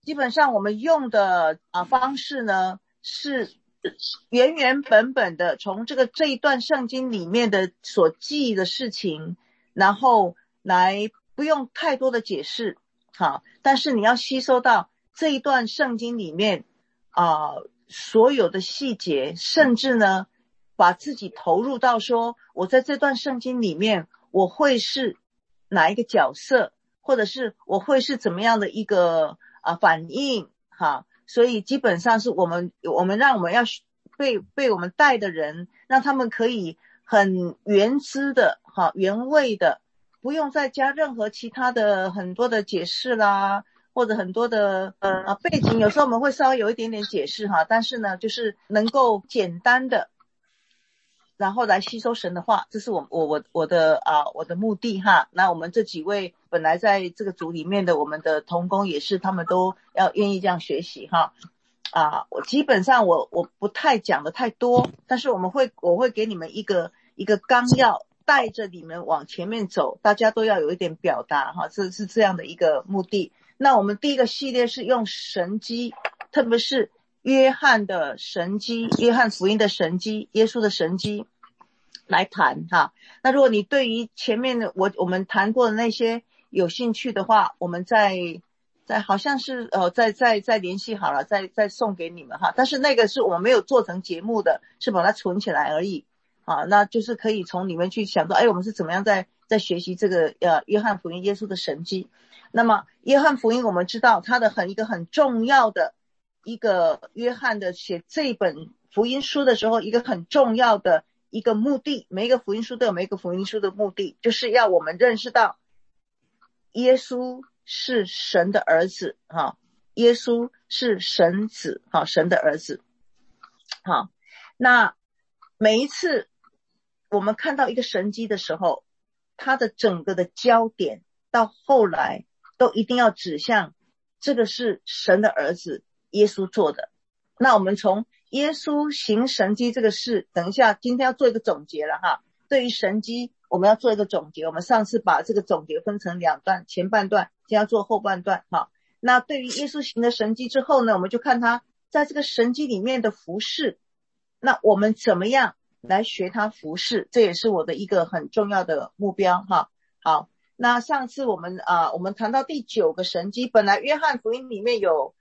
基本上我们用的方式呢，是原原本本的从这一段圣经里面的所记的事情，然后来不用太多的解释，好，但是你要吸收到这一段圣经里面所有的细节，甚至呢把自己投入到说我在这段圣经里面我会是哪一个角色，或者是我会是怎么样的一个反应哈。所以基本上是我们让我们要被我们带的人，让他们可以很原汁的原味的，不用再加任何其他的很多的解释啦，或者很多的背景，有时候我们会稍微有一点点解释哈，但是呢就是能够简单的然后来吸收神的话，这是我的目的哈。那我们这几位本来在这个组里面的我们的同工也是，他们都要愿意这样学习哈。我基本上我不太讲的太多，但是我会给你们一个纲要，带着你们往前面走，大家都要有一点表达哈，这是这样的一个目的。那我们第一个系列是用神迹，特别是约翰的神迹，约翰福音的神迹，耶稣的神迹来谈哈。那如果你对于前面的我们谈过的那些有兴趣的话，我们再好像是再联系好了，再送给你们哈。但是那个是我们没有做成节目的，是把它存起来而已啊。那就是可以从里面去想说，我们是怎么样在学习这个约翰福音耶稣的神迹。那么约翰福音我们知道它的一个很重要的一个约翰的写这本福音书的时候，一个很重要的一个目的，每一个福音书都有每一个福音书的目的，就是要我们认识到耶稣是神的儿子哈，耶稣是神子哈，神的儿子。好，那每一次我们看到一个神迹的时候，它的整个的焦点到后来都一定要指向这个是神的儿子耶稣做的。那我们从耶稣行神迹这个事，等一下今天要做一个总结了哈。对于神迹我们要做一个总结，我们上次把这个总结分成两段，前半段今天要做后半段哈。那对于耶稣行的神迹之后呢，我们就看他在这个神迹里面的服事，那我们怎么样来学他服事，这也是我的一个很重要的目标哈。好，那上次我们谈到第9个神迹，本来约翰福音里面有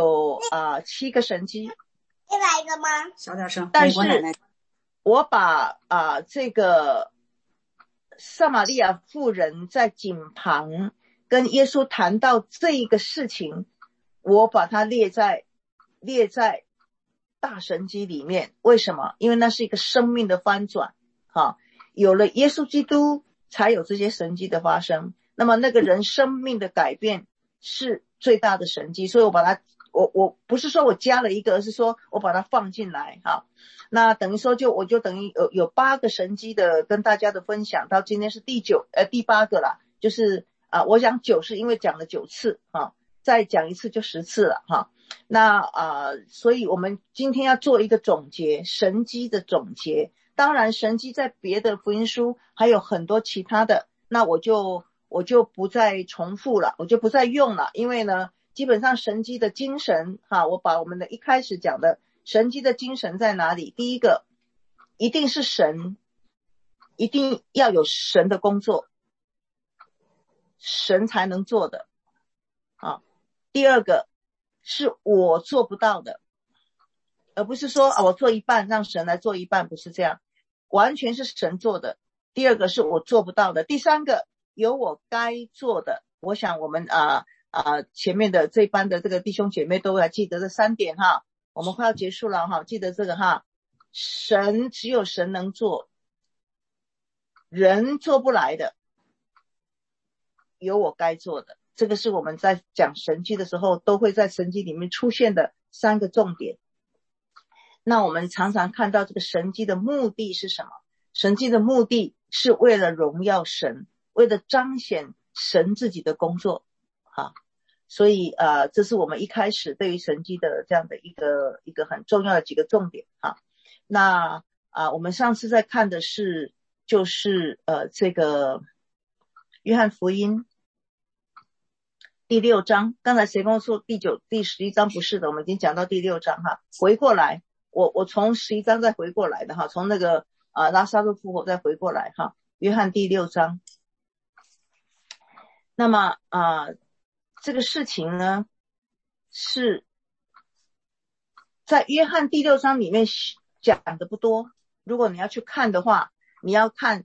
7个神迹， 来一个吗？ 小点声。 但是我把这个撒玛利亚妇人在井旁跟耶稣谈到这一个事情，我把它列在大神迹里面。为什么？因为那是一个生命的翻转有了耶稣基督才有这些神迹的发生，那么那个人生命的改变是最大的神迹，所以我把它我不是说我加了一个，而是说我把它放进来那等于说我就等于有8个神迹的跟大家的分享，到今天是第8个啦，就是我讲9是因为讲了9次再讲一次就10次了那所以我们今天要做一个总结，神迹的总结。当然神迹在别的福音书还有很多其他的，那我就不再重复了，我就不再用了，因为呢基本上神迹的精神我把我们的一开始讲的神迹的精神在哪里，第一个一定是神，一定要有神的工作，神才能做的第二个是我做不到的，而不是说我做一半让神来做一半，不是这样，完全是神做的。第二个是我做不到的。第三个有我该做的。我想我们前面的这班的这个弟兄姐妹都还记得这3点我们快要结束了记得这个神只有神能做，人做不来的，有我该做的。这个是我们在讲神迹的时候都会在神迹里面出现的3个重点。那我们常常看到这个神迹的目的是什么？神迹的目的是为了荣耀神，为了彰显神自己的工作所以这是我们一开始对于神迹的这样的一个很重要的几个重点那我们上次在看的是就是这个约翰福音第6章，刚才谁跟我说第11章不是的，我们已经讲到第6章哈。回过来，我从11章再回过来的哈，从那个拉撒路复活再回过来哈。约翰第6章，那么这个事情呢是在约翰第6章里面讲的不多，如果你要去看的话，你要看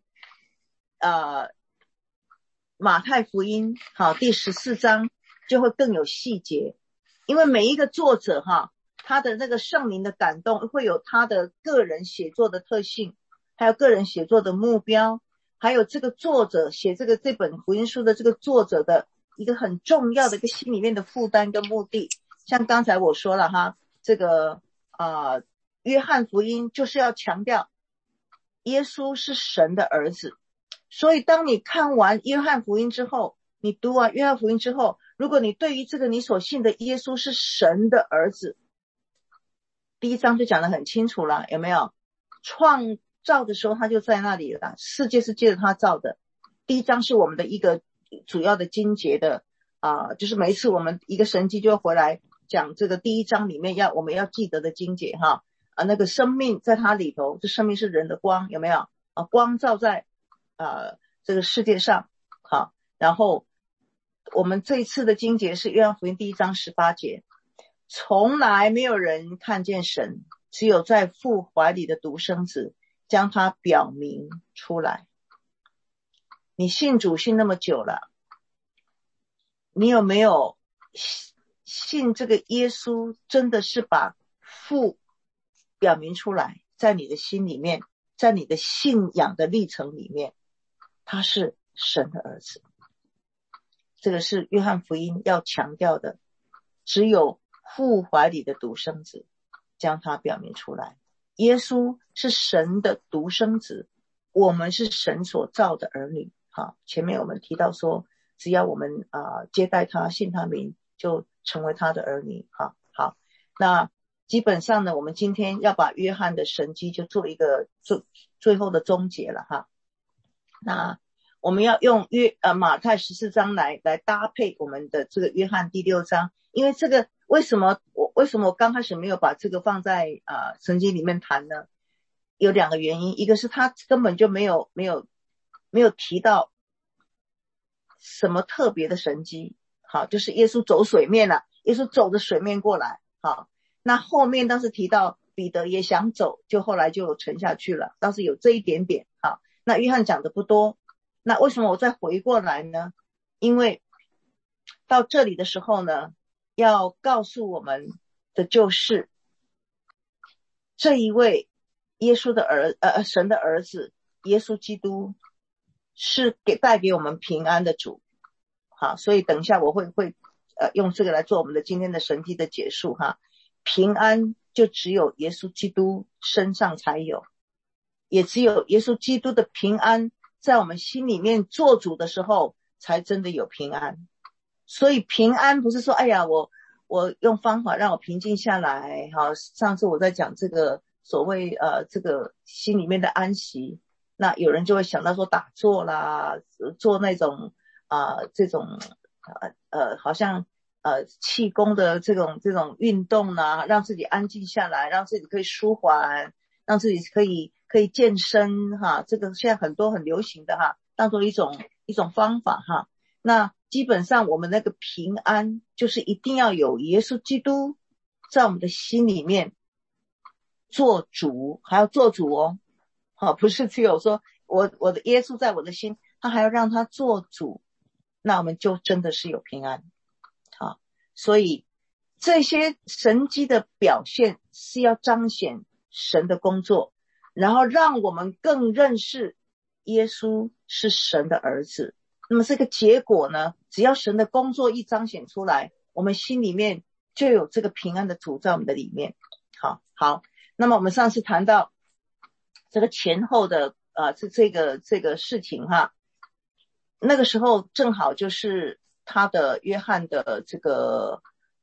马太福音好第14章就会更有细节，因为每一个作者他的那个圣灵的感动会有他的个人写作的特性，还有个人写作的目标，还有这个作者写这本福音书的这个作者的一个很重要的一个心里面的负担跟目的。像刚才我说了这个约翰福音就是要强调耶稣是神的儿子，所以当你看完约翰福音之后，你读完约翰福音之后，如果你对于这个你所信的耶稣是神的儿子，第1章就讲得很清楚了，有没有？创造的时候他就在那里了，世界是借着他造的。第1章是我们的一个主要的经节的就是每一次我们一个神迹就会回来讲这个第1章里面我们要记得的经节那个生命在他里头，这生命是人的光，有没有光照在这个世界上然后我们这一次的经节是约翰福音第1章18节，从来没有人看见神，只有在父怀里的独生子将他表明出来。你信主信那么久了，你有没有信这个耶稣真的是把父表明出来，在你的心里面，在你的信仰的历程里面，他是神的儿子。这个是约翰福音要强调的，只有父怀里的独生子将他表明出来。耶稣是神的独生子，我们是神所造的儿女前面我们提到说，只要我们接待他，信他名，就成为他的儿女好，那基本上呢，我们今天要把约翰的神迹就做一个最后的终结了那我们要用马太14章来搭配我们的这个约翰第6章，因为这个为什么我刚开始没有把这个放在神经里面谈呢？有2个原因，一个是他根本就没有提到什么特别的神迹就是耶稣走水面了，耶稣走着水面过来那后面当时提到彼得也想走，就后来就沉下去了，当时有这一点点那约翰讲的不多。那为什么我再回过来呢？因为到这里的时候呢，要告诉我们的就是这一位耶稣的神的儿子耶稣基督是带给我们平安的主所以等一下我会用这个来做我们的今天的神迹的结束平安就只有耶稣基督身上才有，也只有耶稣基督的平安在我们心里面做主的时候才真的有平安。所以平安不是说哎呀我用方法让我平静下来上次我在讲这个所谓这个心里面的安息，那有人就会想到说打坐啦，做那种这种好像气功的这种运动啦，让自己安静下来，让自己可以舒缓，让自己可以健身这个现在很多很流行的当做一种方法那基本上我们那个平安就是一定要有耶稣基督在我们的心里面做主，还要做主不是只有说我的耶稣在我的心，他还要让他做主，那我们就真的是有平安所以这些神迹的表现是要彰显神的工作，然后让我们更认识耶稣是神的儿子。那么这个结果呢，只要神的工作一彰显出来，我们心里面就有这个平安的主在我们的里面好，那么我们上次谈到这个前后的这个事情那个时候正好就是他的约翰的这个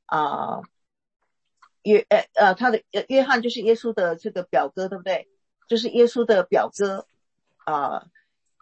他的约翰就是耶稣的这个表哥，对不对？就是耶稣的表哥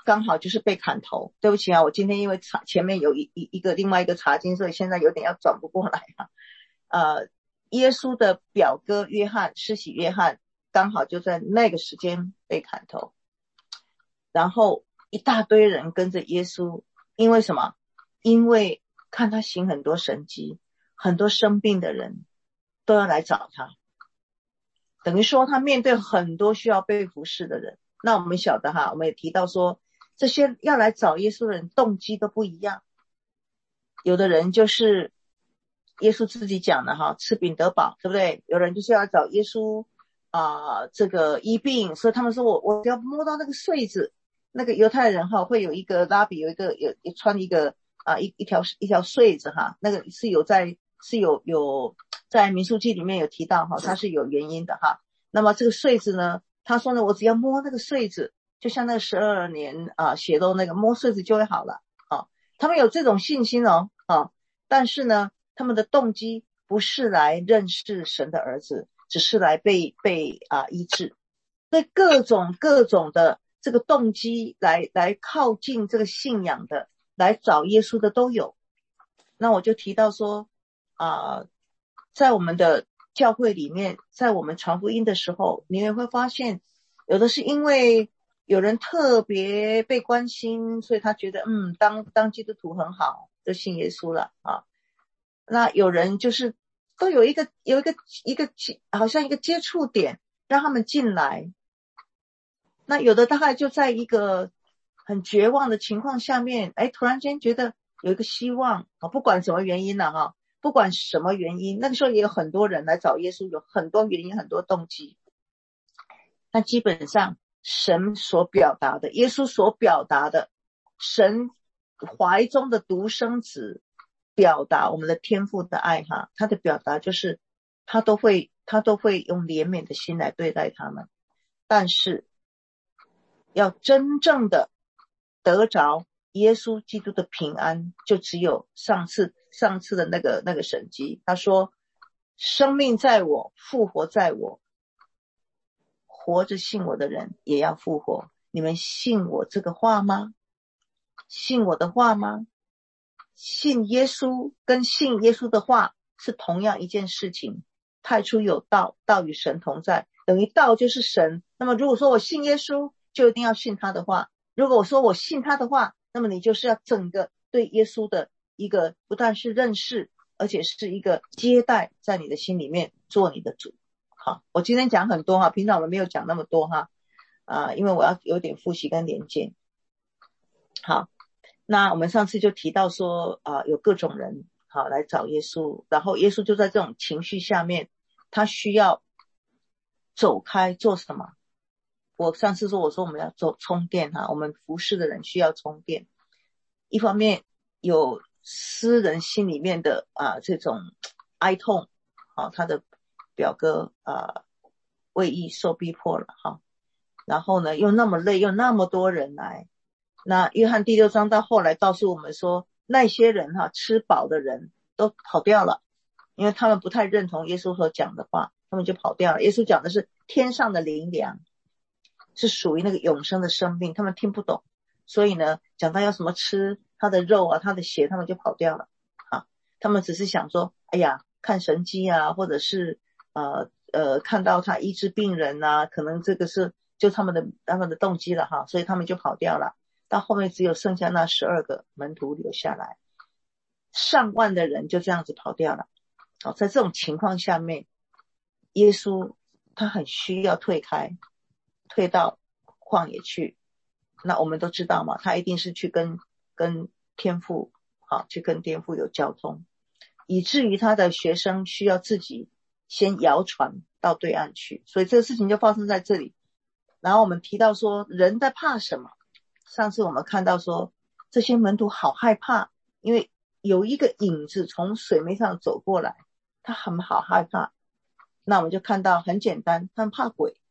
刚好就是被砍头。对不起啊，我今天因为前面有另外一个查经，所以现在有点要转不过来啊。耶稣的表哥约翰，施洗约翰，刚好就在那个时间被砍头，然后一大堆人跟着耶稣，因为什么？因为看他行很多神迹，很多生病的人都要来找他，等于说他面对很多需要被服侍的人。那我们晓得哈，我们也提到说，这些要来找耶稣的人动机都不一样，有的人就是耶稣自己讲的哈，吃饼得饱，对不对？有人就是要找耶稣这个医病，所以他们说我只要摸到那个穗子，那个犹太人哈会有一个拉比有穿一个一条穗子哈，那个是有在民数记里面有提到哈，它是有原因的哈。那么这个穗子呢，他说呢，我只要摸那个穗子，就像那个12年血漏那个摸穗子就会好了啊。他们有这种信心哦但是呢，他们的动机不是来认识神的儿子，只是来被医治。所以各种的这个动机来靠近这个信仰的，来找耶稣的都有。那我就提到说在我们的教会里面，在我们传福音的时候，你也会发现有的是因为有人特别被关心，所以他觉得当基督徒很好，就信耶稣了那有人就是都有一个好像一个接触点让他们进来。那有的大概就在一个很绝望的情况下面，突然间觉得有一个希望不管什么原因不管什么原因，那个时候也有很多人来找耶稣，有很多原因，很多动机。但基本上神所表达的，耶稣所表达的，神怀中的独生子表达我们的天父的爱他的表达就是他都会用怜悯的心来对待他们。但是要真正的得着耶稣基督的平安，就只有上次的那个神迹，他说生命在我，复活在我，活着信我的人也要复活。你们信我这个话吗？信我的话吗？信耶稣跟信耶稣的话是同样一件事情。太初有道，道与神同在，等于道就是神。那么如果说我信耶稣，就一定要信他的话。如果我说我信他的话，那么你就是要整个对耶稣的一个不但是认识，而且是一个接待，在你的心里面做你的主。好，我今天讲很多平常我们没有讲那么多因为我要有点复习跟连接。好，那我们上次就提到说有各种人来找耶稣，然后耶稣就在这种情绪下面，他需要走开做什么？我上次说我说我们要做充电我们服侍的人需要充电。一方面有私人心里面的这种哀痛他的表哥为义受逼迫了然后呢又那么累，又那么多人来。那约翰第6章到后来告诉我们说，那些人吃饱的人都跑掉了，因为他们不太认同耶稣所讲的话，他们就跑掉了。耶稣讲的是天上的灵粮，是属于那个永生的生命，他们听不懂，所以呢讲到要什么吃他的肉他的血，他们就跑掉了他们只是想说哎呀看神迹或者是看到他医治病人可能这个是就他们的动机了所以他们就跑掉了。到后面只有剩下那12个门徒留下来，上万的人就这样子跑掉了在这种情况下面，耶稣他很需要退到旷野去。那我们都知道嘛，他一定是去跟天父去跟天父有交通，以至于他的学生需要自己先摇船到对岸去。所以这个事情就发生在这里。然后我们提到说人在怕什么，上次我们看到说这些门徒好害怕，因为有一个影子从水面上走过来，他很好害怕。那我们就看到很简单，他们怕鬼。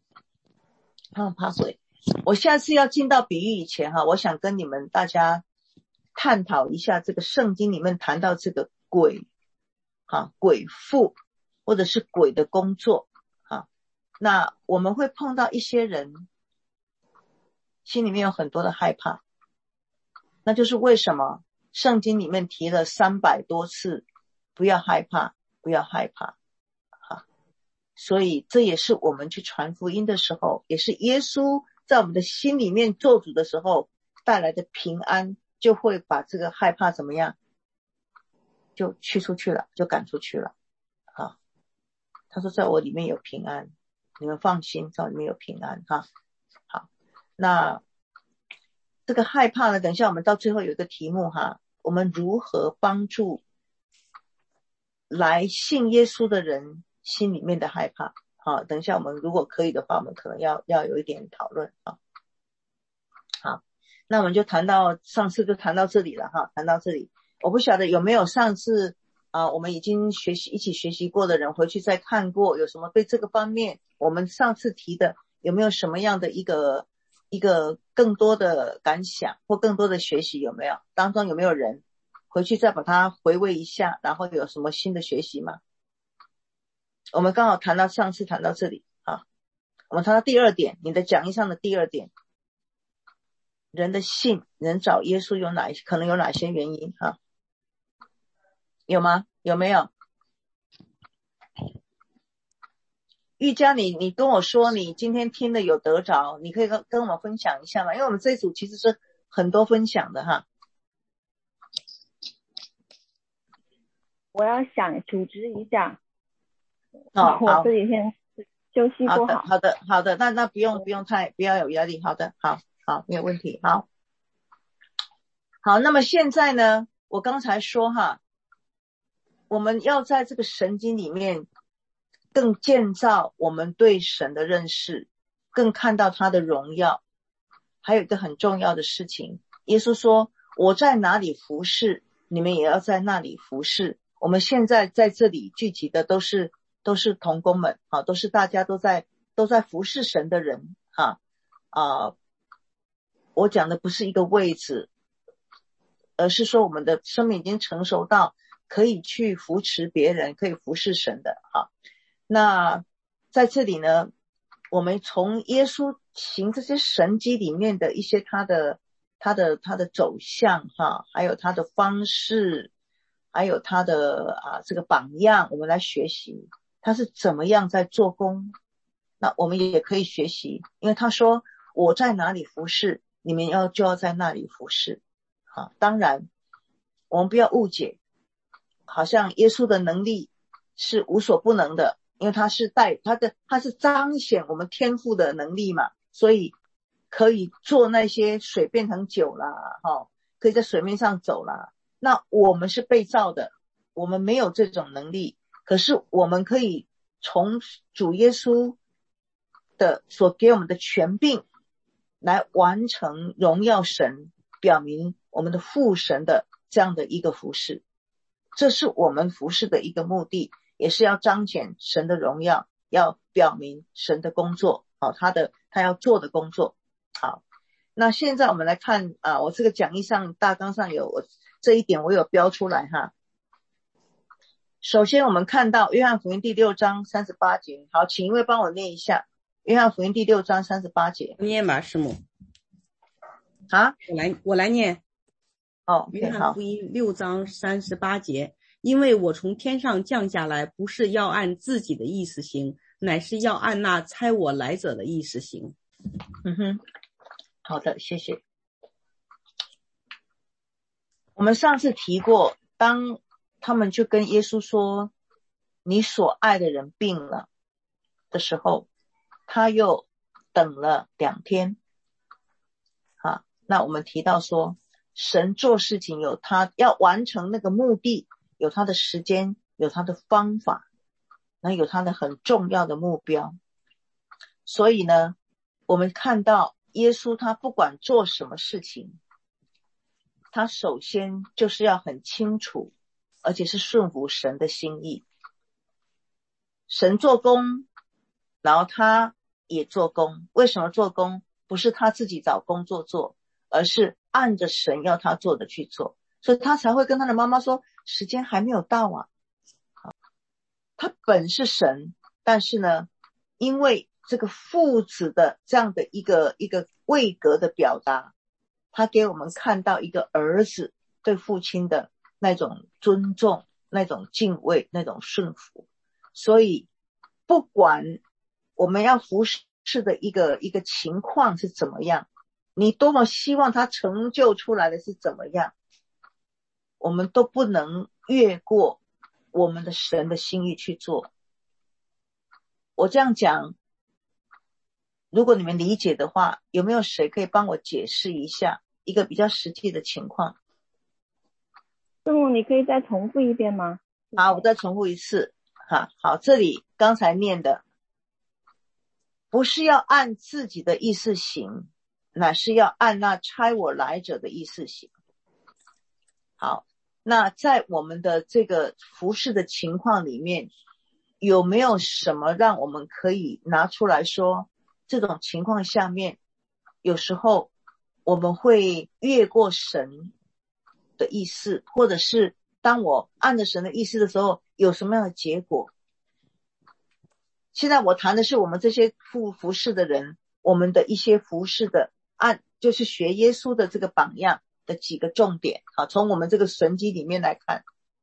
我下次要进到比喻以前我想跟你们大家探讨一下这个圣经里面谈到这个鬼鬼附或者是鬼的工作那我们会碰到一些人心里面有很多的害怕。那就是为什么圣经里面提了300多次不要害怕，不要害怕。所以这也是我们去传福音的时候，也是耶稣在我们的心里面做主的时候带来的平安，就会把这个害怕怎么样，就驱出去了，就赶出去了。好，他说在我里面有平安，你们放心，在我里面有平安。好，那这个害怕呢，等一下我们到最后有一个题目我们如何帮助来信耶稣的人心里面的害怕。好，等一下我们如果可以的话，我们可能要有一点讨论。好，那我们就谈到上次就谈到这里了谈到这里。我不晓得有没有上次我们已经一起学习过的人回去再看过，有什么对这个方面我们上次提的有没有什么样的一个更多的感想或更多的学习，有没有？当中有没有人回去再把它回味一下，然后有什么新的学习吗？我们刚好谈到上次谈到这里我们谈到第2点，你的讲义上的第2点，人的信，人找耶稣可能有哪些原因有吗？有没有？玉佳，你跟我说你今天听的有得着，你可以跟我们分享一下吗？因为我们这一组其实是很多分享的我要想组织一下。 好， 我这几天休息不好。 好的，那不要有压力。好的，好，没有问题。好，那么现在呢，我刚才说我们要在这个神经里面更建造我们对神的认识，更看到他的荣耀。还有一个很重要的事情，耶稣说我在哪里服侍，你们也要在那里服侍。我们现在在这里聚集的都是同工们都是大家都在服侍神的人我讲的不是一个位置，而是说我们的生命已经成熟到可以去扶持别人，可以服侍神的那在这里呢，我们从耶稣行这些神迹里面的一些他的走向还有他的方式，还有他的这个榜样，我们来学习他是怎么样在做工。那我们也可以学习，因为他说我在哪里服侍，你们就要在那里服侍当然我们不要误解，好像耶稣的能力是无所不能的，因为他是彰显我们天父的能力嘛，所以可以做那些水变成酒啦可以在水面上走啦。那我们是被造的，我们没有这种能力，可是我们可以从主耶稣的所给我们的权柄来完成荣耀神，表明我们的父神的这样的一个服事。这是我们服事的一个目的，也是要彰显神的荣耀，要表明神的工作他要做的工作。好，那现在我们来看我这个讲义上大纲上有这一点，我有标出来首先我们看到约翰福音第6章38节。好，请一位帮我念一下约翰福音第6章38节。 念吧，师母。我来念。约翰福音6章38节，因为我从天上降下来，不是要按自己的意思行，乃是要按那差我来者的意思行。 好的，谢谢。我们上次提过，当他们就跟耶稣说你所爱的人病了的时候，他又等了2天那我们提到说神做事情有他要完成那个目的，有他的时间，有他的方法，然后有他的很重要的目标。所以呢，我们看到耶稣他不管做什么事情，他首先就是要很清楚，而且是顺服神的心意。神做工，然后他也做工。为什么做工？不是他自己找工作做，而是按着神要他做的去做，所以他才会跟他的妈妈说时间还没有到他本是神，但是呢，因为这个父子的这样的一个位格的表达，他给我们看到一个儿子对父亲的那种尊重，那种敬畏，那种顺服。所以不管我们要服侍的一个情况是怎么样，你多么希望他成就出来的是怎么样，我们都不能越过我们的神的心意去做。我这样讲，如果你们理解的话，有没有谁可以帮我解释一下一个比较实际的情况？ 师母，你可以再重复一遍吗？ 好，我再重复一次。好，这里刚才念的，不是要按自己的意思行，乃是要按那差我来者的意思行。好，那在我们的这个服事的情况里面，有没有什么让我们可以拿出来说，这种情况下面有时候我们会越过神的意思，或者是当我按着神的意思的时候有什么样的结果？现在我谈的是我们这些服事的人，我们的一些服事的就是学耶稣的这个榜样的几个重点。好，从我们这个神迹里面来看。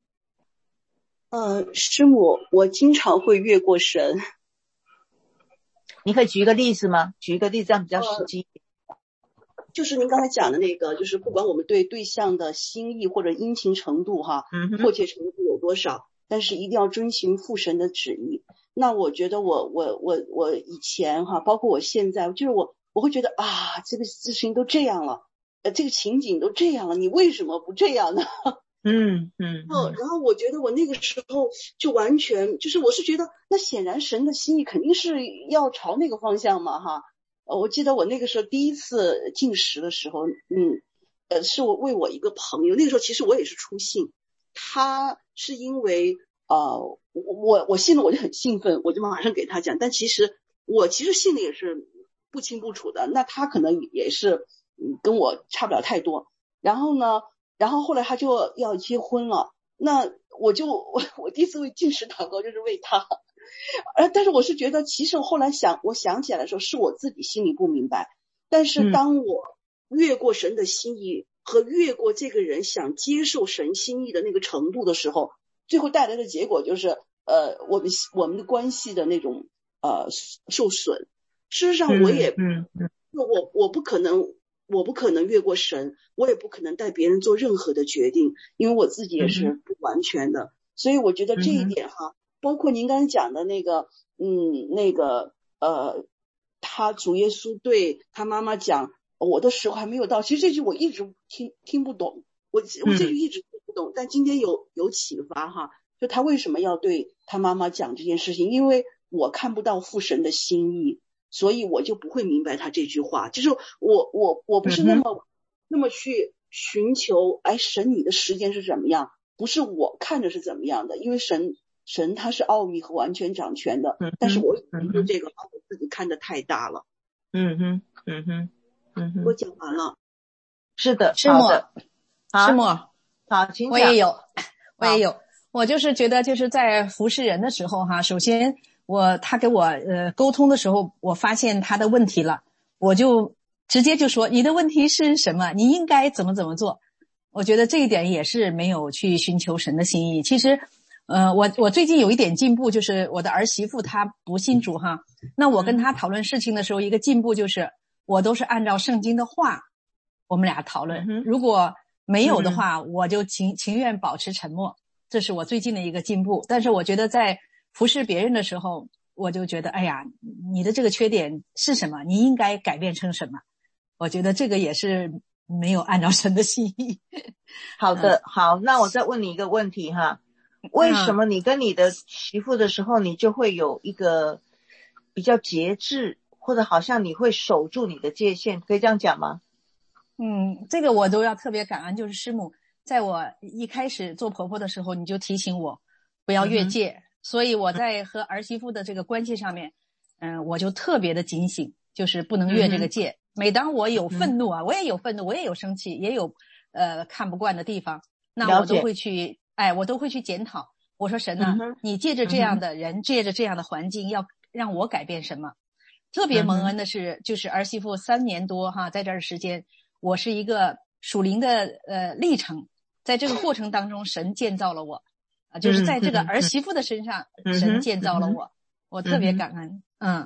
师母，我经常会越过神。 你可以举一个例子吗？举一个例子，这样比较实际。 就是您刚才讲的那个，就是不管我们对对象的心意或者殷勤程度迫切程度有多少，但是一定要遵循父神的旨意。那我觉得我以前包括我现在，就是我会觉得这个事情都这样了，这个情景都这样了，你为什么不这样呢？然后我觉得我那个时候就完全就是我是觉得，那显然神的心意肯定是要朝那个方向嘛我记得我那个时候第一次进食的时候，是我为我一个朋友，那个时候其实我也是初信，他是因为我信了我就很兴奋，我就马上给他讲，但其实我信的也是不清不楚的，那他可能也是跟我差不了太多。然后后来他就要结婚了，那我第一次为进食祷告就是为他。但是我是觉得其实后来我想起来的时候是我自己心里不明白，但是当我越过神的心意和越过这个人想接受神心意的那个程度的时候，最后带来的结果就是我们的关系的那种受损。事实上我也我不可能越过神，我也不可能带别人做任何的决定，因为我自己也是不完全的。所以我觉得这一点包括您刚才讲的那个他主耶稣对他妈妈讲我的时候还没有到，其实这句我一直听不懂，我这句一直听不懂，但今天有启发就他为什么要对他妈妈讲这件事情，因为我看不到父神的心意，所以我就不会明白他这句话，就是我不是那么去寻求神你的时间是怎么样，不是我看着是怎么样的，因为神他是奥秘和完全掌权的，但是我对这个把我自己看得太大了。我讲完了。 是的， 师母， 师母，好，请讲。 我也有，我就是觉得就是在服侍人的时候首先他给我沟通的时候，我发现他的问题了，我就直接就说你的问题是什么，你应该怎么做。我觉得这一点也是没有去寻求神的心意。其实我最近有一点进步，就是我的儿媳妇她不信主那我跟她讨论事情的时候，一个进步就是我都是按照圣经的话我们俩讨论，如果没有的话我就情愿保持沉默，这是我最近的一个进步。但是我觉得在服侍别人的时候，我就觉得你的这个缺点是什么，你应该改变成什么，我觉得这个也是没有按照神的心意。 好的，好，那我再问你一个问题为什么你跟你的媳妇的时候你就会有一个比较节制，或者好像你会守住你的界限，可以这样讲吗？ 这个我都要特别感恩，就是师母在我一开始做婆婆的时候你就提醒我不要越界，所以我在和儿媳妇的这个关系上面我就特别的警醒，就是不能越这个界。每当我有愤怒我也有愤怒，我也有生气，也有看不惯的地方，那我都会去检讨，我说神你借着这样的人借着这样的环境要让我改变什么。 特别蒙恩的是，就是儿媳妇3年多哈，在这儿的时间，我是一个属灵的历程，在这个过程当中，神建造了我，就是在这个儿媳妇的身上，神建造了我，我特别感恩。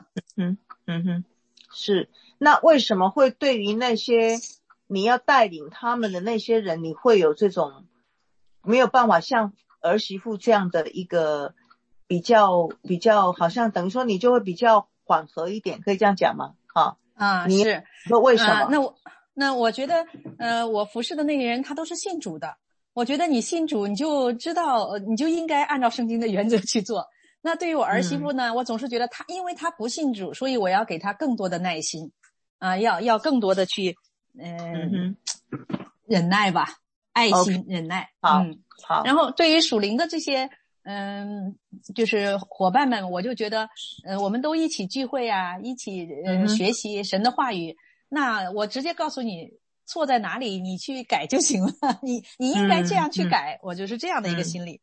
是。那为什么会对于那些你要带领他们的那些人，你会有这种没有办法像儿媳妇这样的一个比较好像等于说你就会比较缓和一点，可以这样讲吗？你是。 说为什么？ 那我觉得我服侍的那个人他都是信主的，我觉得你信主你就知道你就应该按照圣经的原则去做。那对于我儿媳妇呢，我总是觉得因为她不信主，所以我要给她更多的耐心要更多的去忍耐吧，爱心忍耐。 好。 然后对于属灵的这些就是伙伴们，我就觉得我们都一起聚会啊，一起学习神的话语。那我直接告诉你错在哪里，你去改就行了。你应该这样去改，我就是这样的一个心理。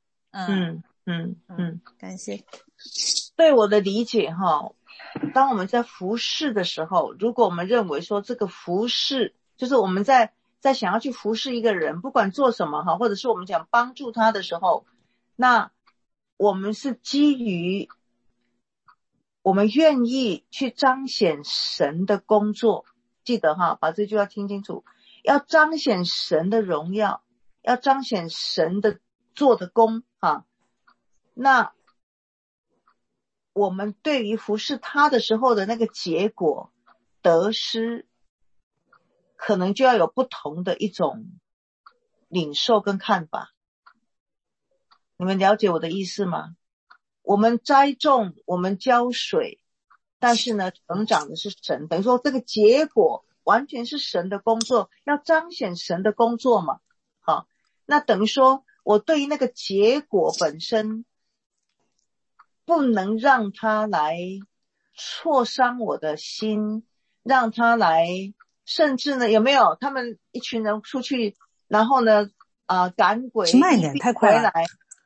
感谢。 对我的理解当我们在服侍的时候，如果我们认为说这个服侍就是我们在想要去服侍一个人，不管做什么或者是我们想帮助他的时候，那我们是基于我们愿意去彰显神的工作。记得把这句话听清楚，要彰显神的荣耀，要彰显神的做的工那我们对于服侍他的时候的那个结果得失，可能就要有不同的一种领受跟看法。你们了解我的意思吗？我们栽种，我们浇水，但是呢，成长的是神，等于说这个结果完全是神的工作，要彰显神的工作嘛。那等于说我对于那个结果本身不能让他来挫伤我的心，让他来甚至呢，有没有他们一群人出去，然后呢赶鬼慢一点，太快了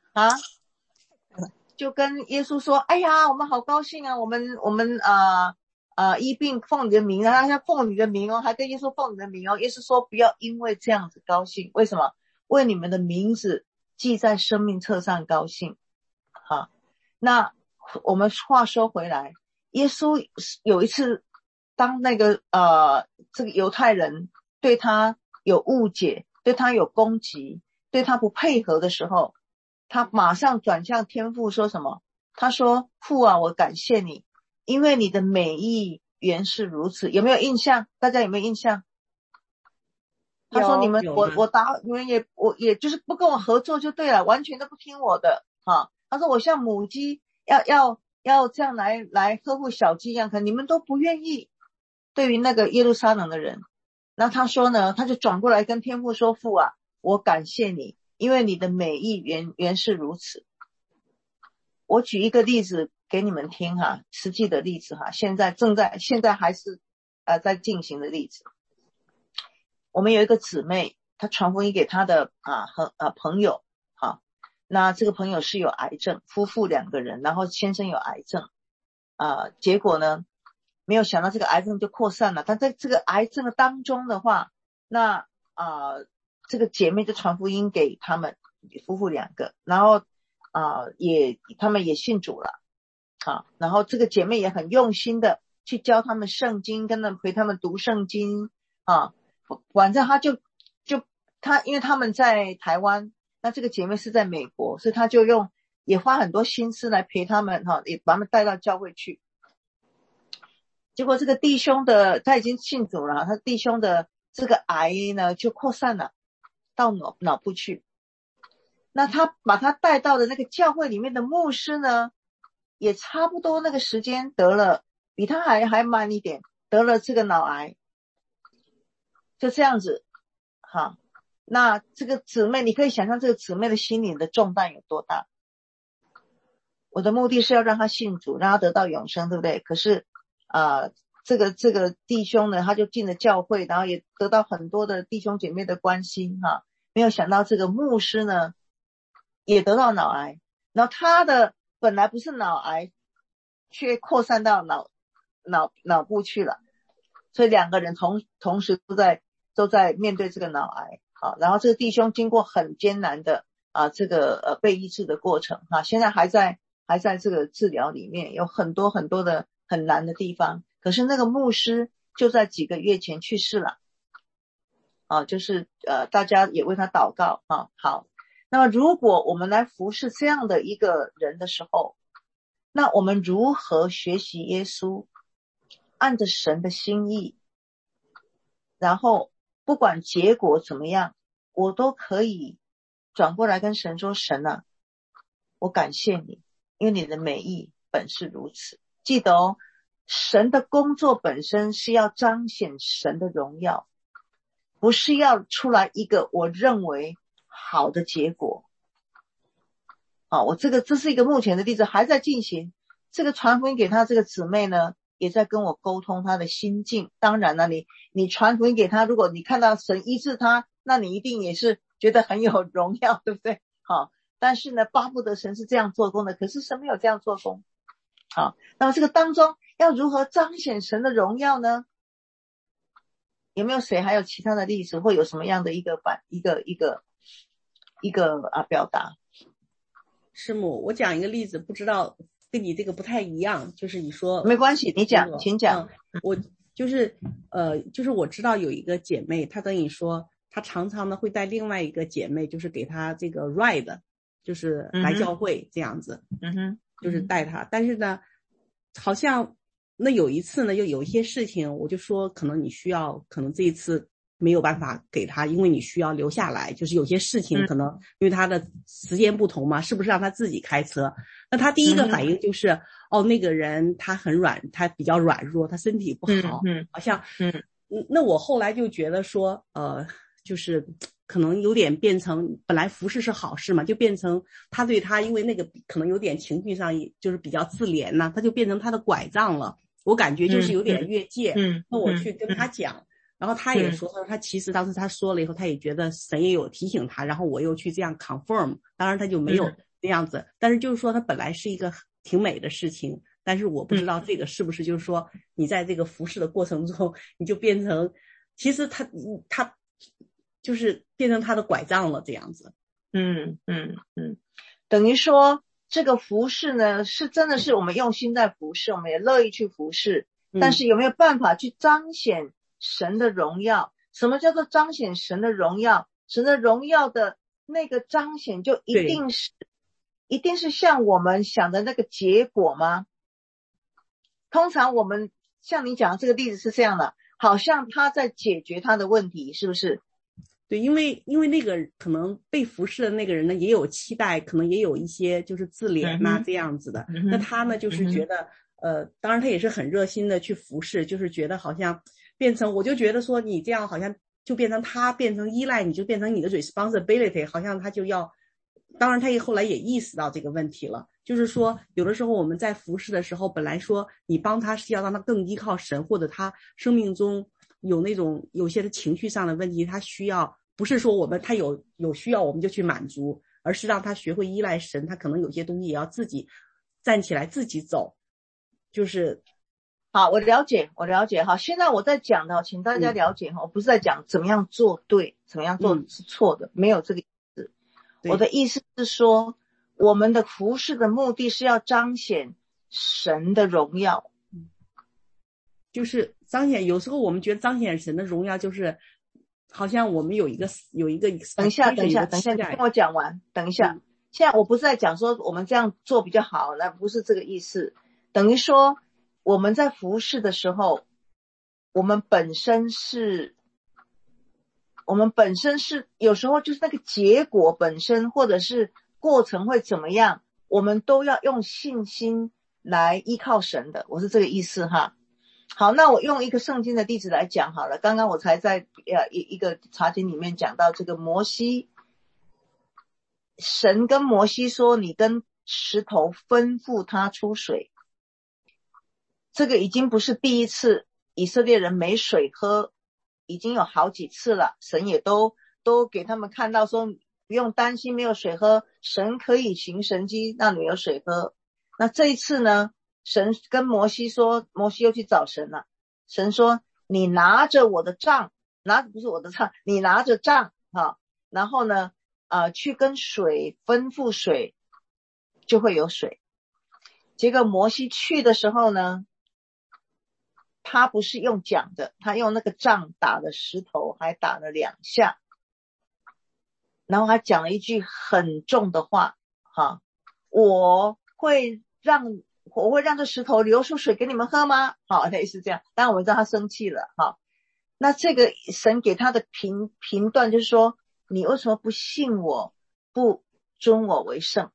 就跟耶稣说，哎呀，我们好高兴啊，我们医病奉你的名，然后他奉你的名还跟耶稣奉你的名耶稣说不要因为这样子高兴，为什么？为你们的名字记在生命册上高兴。那我们话说回来，耶稣有一次当那个这个犹太人对他有误解，对他有攻击，对他不配合的时候，他马上转向天父说什么？他说，父啊，我感谢你，因为你的美意原是如此。有没有印象？大家有没有印象？他说你们你们也就是不跟我合作就对了，完全都不听我的他说我像母鸡要这样来呵护小鸡一样，可你们都不愿意。对于那个耶路撒冷的人，那他说呢，他就转过来跟天父说，父啊，我感谢你，因为你的美意原是如此。我举一个例子给你们听实际的例子现在还是在进行的例子。我们有一个姊妹，她传福音给她的朋友那这个朋友是有癌症，夫妇2个人，然后先生有癌症结果呢没有想到这个癌症就扩散了。但在这个癌症的当中的话，那这个姐妹就传福音给他们夫妇2个，然后他们也信主了然后这个姐妹也很用心的去教他们圣经，陪他们读圣经反正因为他们在台湾，那这个姐妹是在美国，所以他就也花很多心思来陪他们也把他们带到教会去。结果这个弟兄他已经信主了，他弟兄的这个癌呢就扩散了到脑部去。那他把他带到的那个教会里面的牧师呢，也差不多那个时间得了，比他还慢一点，得了这个脑癌。就这样子那这个姊妹，你可以想象这个姊妹的心灵的重担有多大。我的目的是要让他信主，让他得到永生，对不对？可是这个弟兄呢，他就进了教会，然后也得到很多的弟兄姐妹的关心没有想到这个牧师呢也得到脑癌，然后他的本来不是脑癌，却扩散到脑部去了，所以2个人同时都在面对这个脑癌。好，然后这个弟兄经过很艰难的这个被医治的过程现在还在这个治疗里面，有很多很多的很难的地方。可是那个牧师就在几个月前去世了就是大家也为他祷告好，那么如果我们来服侍这样的一个人的时候，那我们如何学习耶稣，按着神的心意，然后不管结果怎么样，我都可以转过来跟神说，神啊，我感谢你，因为你的美意本是如此。记得神的工作本身是要彰显神的荣耀，不是要出来一个我认为好的结果。这是一个目前的例子还在进行。这个传福音给他这个姊妹呢，也在跟我沟通他的心境。当然了，你传福音给他，如果你看到神医治他，那你一定也是觉得很有荣耀，对不对？但是呢，巴不得神是这样做工的，可是神没有这样做工。那么这个当中要如何彰显神的荣耀呢？有没有谁还有其他的例子，会有什么样的一个表达？ 师母，我讲一个例子，不知道跟你这个不太一样，就是你说没关系，你讲，请讲。 我就是我知道有一个姐妹，她跟你说，她常常呢会带另外一个姐妹，就是给她这个 ride， 就是来教会这样子，就是带她。但是呢，好像那有一次呢，又有一些事情，我就说可能你需要，可能这一次没有办法给他，因为你需要留下来，就是有些事情可能因为他的时间不同嘛，是不是让他自己开车？那他第一个反应就是那个人他很软，他比较软弱，他身体不好，好像那我后来就觉得说就是可能有点变成，本来服侍是好事嘛，就变成他对他，因为那个可能有点情绪上就是比较自怜呐，他就变成他的拐杖了。我感觉就是有点越界。那我去跟他讲，然后他也说，他说他其实当时他说了以后，他也觉得神也有提醒他，然后我又去这样 confirm， 当然他就没有这样子，但是就是说他本来是一个挺美的事情，但是我不知道这个是不是就是说你在这个服侍的过程中，你就变成其实他就是变成他的拐杖了这样子。 等于说这个服侍呢，是真的是我们用心在服侍，我们也乐意去服侍，但是有没有办法去彰显神的荣耀？什么叫做彰显神的荣耀？神的荣耀的那个彰显就一定是像我们想的那个结果吗？通常我们像你讲的这个例子是这样的，好像他在解决他的问题，是不是？ 对，因为那个可能被服侍的那个人呢，也有期待，可能也有一些就是自怜呐这样子的。那他呢，就是觉得当然他也是很热心的去服侍，就是觉得好像变成，我就觉得说你这样好像就变成他变成依赖你，就变成你的 responsibility， 好像他就要，当然他也后来也意识到这个问题了，就是说有的时候我们在服侍的时候，本来说你帮他是要让他更依靠神，或者他生命中有那种有些的情绪上的问题，他需要不是说他有需要我们就去满足，而是让他学会依赖神，他可能有些东西也要自己站起来自己走。就是好，我了解哈。现在我在讲的，请大家了解哈，我不是在讲怎么样做对，怎么样做是错的，没有这个意思。我的意思是说，我们的服侍的目的是要彰显神的荣耀， 就是彰显。有时候我们觉得彰显神的荣耀，就是好像我们有一个。等一下， 你跟我讲完。等一下，现在我不是在讲说我们这样做比较好，那不是这个意思。等于说我们在服侍的时候，我们本身是有时候就是那个结果本身或者是过程会怎么样，我们都要用信心来依靠神的，我是这个意思哈。好，那我用一个圣经的例子来讲好了。刚刚我才在一个查经里面讲到这个摩西，神跟摩西说，你跟石头吩咐他出水。这个已经不是第一次以色列人没水喝，已经有好几次了，神也都给他们看到说不用担心没有水喝，神可以行神迹让你有水喝。那这一次呢， 神跟摩西说，摩西又去找神了，神说你拿着我的杖，不是我的杖，你拿着杖然后呢去跟水吩咐水，就会有水。结果摩西去的时候呢，他不是用讲的，他用那个杖打了石头，还打了2下，然后他讲了一句很重的话我会让这石头流出水给你们喝吗？类似这样。当然我们知道他生气了那这个神给他的评断就是说，你为什么不信我，不尊我为圣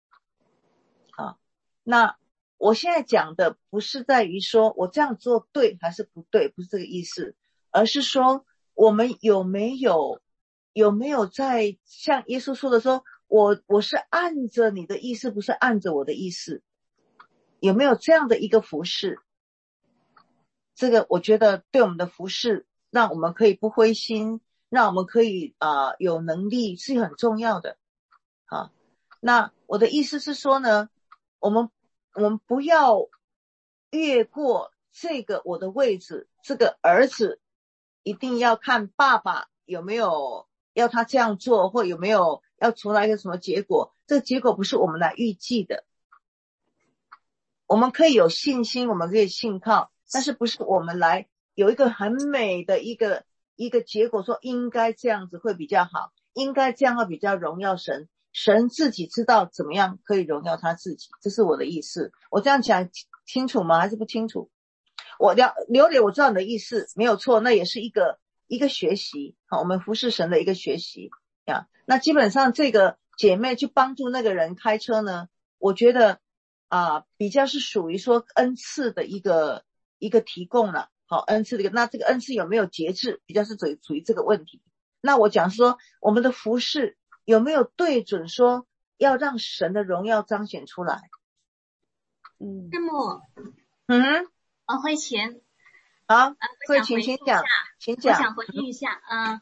那我现在讲的不是在于说我这样做对还是不对，不是这个意思，而是说我们有没有在像耶稣说的说，我是按着你的意思，不是按着我的意思，有没有这样的一个服事？这个我觉得对我们的服事，让我们可以不灰心，让我们可以有能力是很重要的那我的意思是说呢，我们不要越过这个我的位置，这个儿子一定要看爸爸有没有要他这样做，或有没有要出来一个什么结果，这个结果不是我们来预计的。我们可以有信心，我们可以信靠，但是不是我们来有一个很美的一个结果，说应该这样子会比较好，应该这样会比较荣耀神，神自己知道怎么样可以荣耀他自己，这是我的意思。我这样讲清楚吗？还是不清楚？榴莲我知道你的意思没有错，那也是一个学习我们服侍神的一个学习那基本上这个姐妹去帮助那个人开车呢，我觉得比较是属于说恩赐的一个提供了恩赐的那这个恩赐有没有节制，比较是属于这个问题。那我讲说我们的服侍有没有对准说要让神的荣耀彰显出来。 那么慧琴好，慧琴请讲。 我想回应一下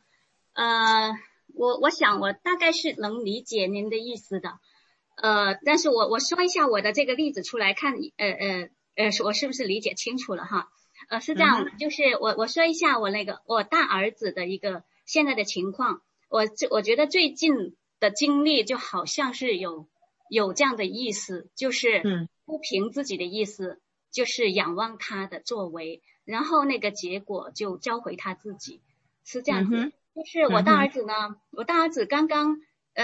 我想我大概是能理解您的意思的但是我说一下我的这个例子出来看我是不是理解清楚了是这样就是我说一下我大儿子的一个现在的情况。我觉得最近的经历就好像是有这样的意思，就是不凭自己的意思，就是仰望他的作为，然后那个结果就交回他自己，是这样子。就是我大儿子呢，我大儿子刚刚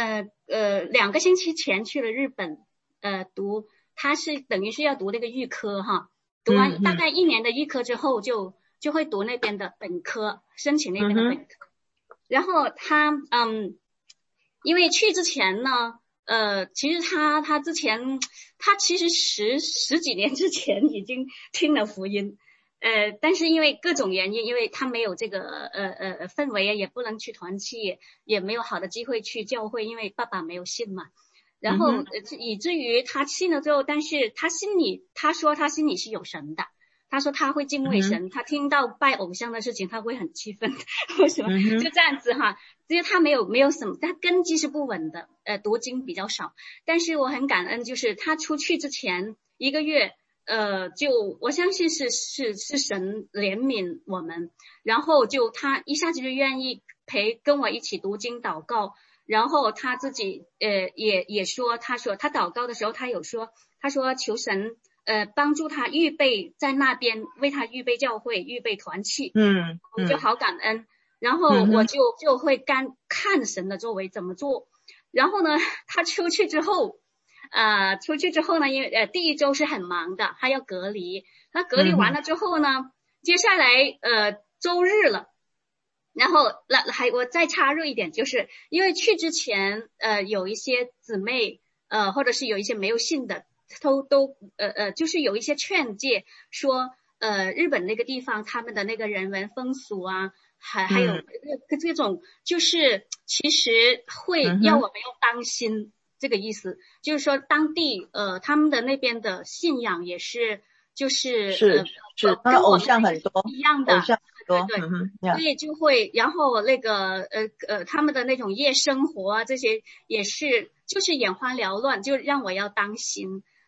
2个星期前去了日本读，他是等于是要读那个预科读完大概1年的预科之后就会读那边的本科，申请那边的本科。然后他因为去之前呢其实他之前他其实十几年之前已经听了福音但是因为各种原因，因为他没有这个氛围，也不能去团契，也没有好的机会去教会，因为爸爸没有信嘛。然后以至于他信了之后，但是他说他心里是有神的，他说他会敬畏神，他听到拜偶像的事情他会很气愤为什么就这样子其实他没有什么，他根基是不稳的读经比较少。但是我很感恩，就是他出去之前1个月就我相信是神怜悯我们，然后就他一下子就愿意跟我一起读经祷告。然后他自己也说，他说他祷告的时候他有说，他说求神帮助他预备在那边，为他预备教会，预备团契。我就好感恩。然后我就会看神的作为怎么做。然后呢他出去之后呢，因为第1周是很忙的，他要隔离。他隔离完了之后呢，接下来周日了。然后我再插入一点，就是因为去之前有一些姊妹或者是有一些没有信的都就是有一些劝诫说日本那个地方他们的那个人文风俗还有这种就是其实会要我们要当心，这个意思就是说当地他们的那边的信仰也是就是跟偶像很多一样的， 对， 所以就会然后那个他们的那种夜生活这些也是就是眼花缭乱，就让我要当心。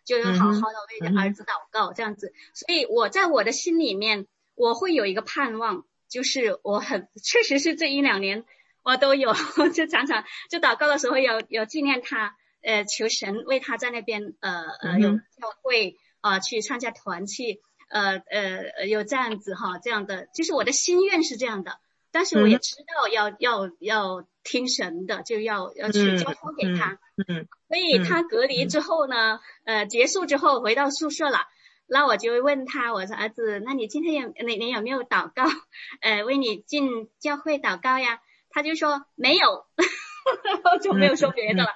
就是好好的为儿子祷告这样子。所以我在我的心里面，我会有一个盼望，就是我确实是这1-2年我都有就常常就祷告的时候有纪念他，求神为他在那边有教会去参加团契，有这样子这样的，就是我的心愿是这样的。但是我也知道要听神的，就要去交托给他。所以他隔离之后呢，结束之后回到宿舍了，那我就会问他，我说儿子，那你今天你有没有祷告？为你进教会祷告呀？他就说没有，就没有说别的了。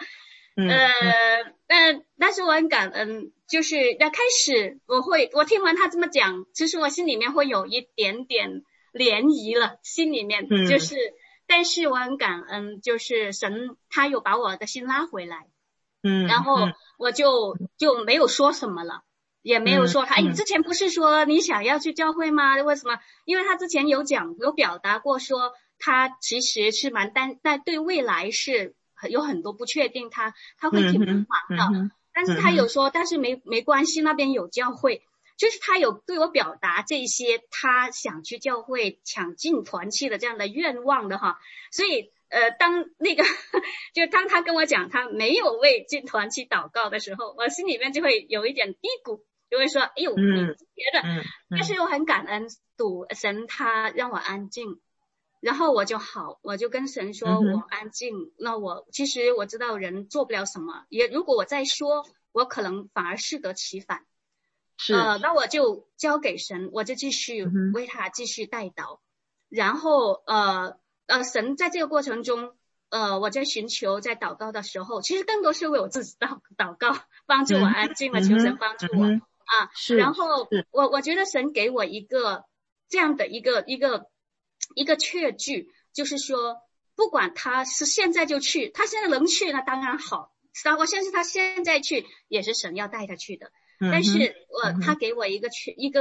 但是我很感恩，就是开始我听完他这么讲，其实我心里面会有一点点涟漪了，心里面就是，但是我很感恩，就是神他有把我的心拉回来，然后我就没有说什么了，也没有说他，你之前不是说你想要去教会吗？为什么？因为他之前有表达过说，他其实是但对未来是有很多不确定，他会挺迷茫的，但是他有说，但是没关系，那边有教会。就是他有对我表达这些他想去教会抢进团契的这样的愿望的所以当当他跟我讲他没有为进团契祷告的时候，我心里面就会有一点嘀咕，就会说哎呦你觉得但是我很感恩神他让我安静，然后我就跟神说我安静，那其实我知道人做不了什么，也如果我再说我可能反而适得其反，那我就交给神，我就继续为他继续代祷，然后神在这个过程中我在寻求在祷告的时候，其实更多是为我自己祷告，帮助我安静了，求神帮助我然后我觉得神给我一个这样的一个确据，就是说不管他是现在就去，他现在能去那当然好，我相信他现在去也是神要带他去的，但是他给我一个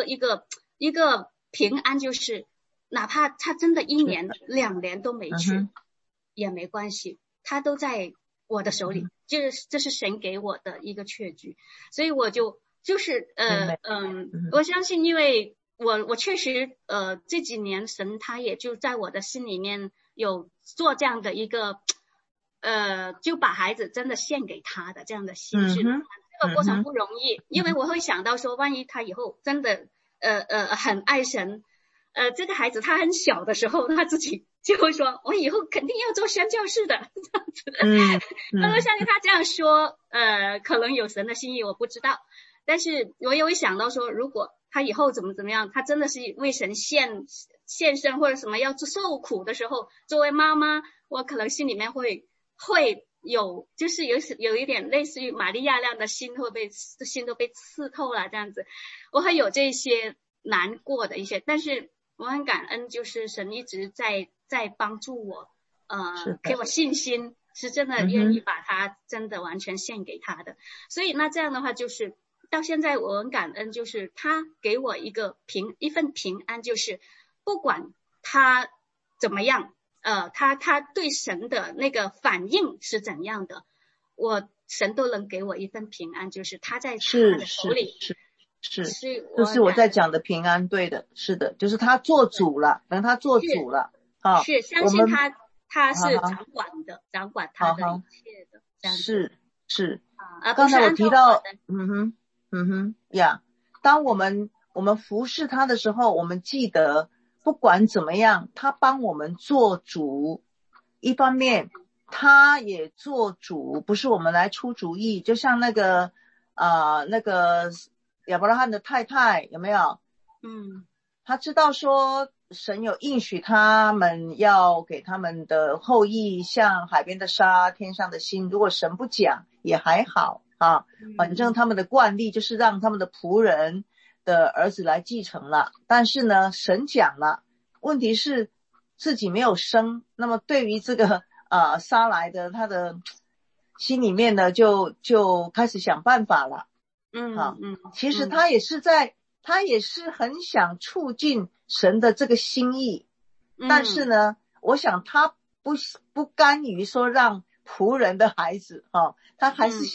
平安，就是哪怕他真的1年2年都没去也没关系，他都在我的手里，这是神给我的一个确据。所以我就是我相信，因为我确实这几年神他也就在我的心里面有做这样的一个就把孩子真的献给他的这样的心智，这个过程不容易，因为我会想到说万一他以后真的很爱神，这个孩子他很小的时候他自己就会说我以后肯定要做宣教士的这样子那我相信他这样说可能有神的心意我不知道，但是我也会想到说如果他以后怎么样，他真的是为神献身或者什么要受苦的时候，作为妈妈我可能心里面会有就是有一点类似于玛利亚那样的心都被刺透了这样子，我会有这些难过的一些，但是我很感恩，就是神一直在帮助我给我信心，是真的愿意把他真的完全献给他的所以那这样的话就是到现在我很感恩，就是他给我一份平安，就是不管他怎么样他对神的那个反应是怎样的，神都能给我一份平安，就是他在他的手里是就是我在讲的平安，对的，是的，就是他做主了，等他做主了是相信他是掌管他的一切的这样子是刚才我提到当我们服侍他的时候，我们记得不管怎么样他帮我们做主，一方面他也做主，不是我们来出主意，就像那个亚伯拉罕的太太有没有他知道说神有应许他们要给他们的后裔像海边的沙天上的星，如果神不讲也还好反正他们的惯例就是让他们的仆人的儿子来继承了，但是呢神讲了，问题是自己没有生，那么对于这个杀来的他的心里面呢就开始想办法了其实他也是很想促进神的这个心意但是呢我想他不甘于说让仆人的孩子他还是想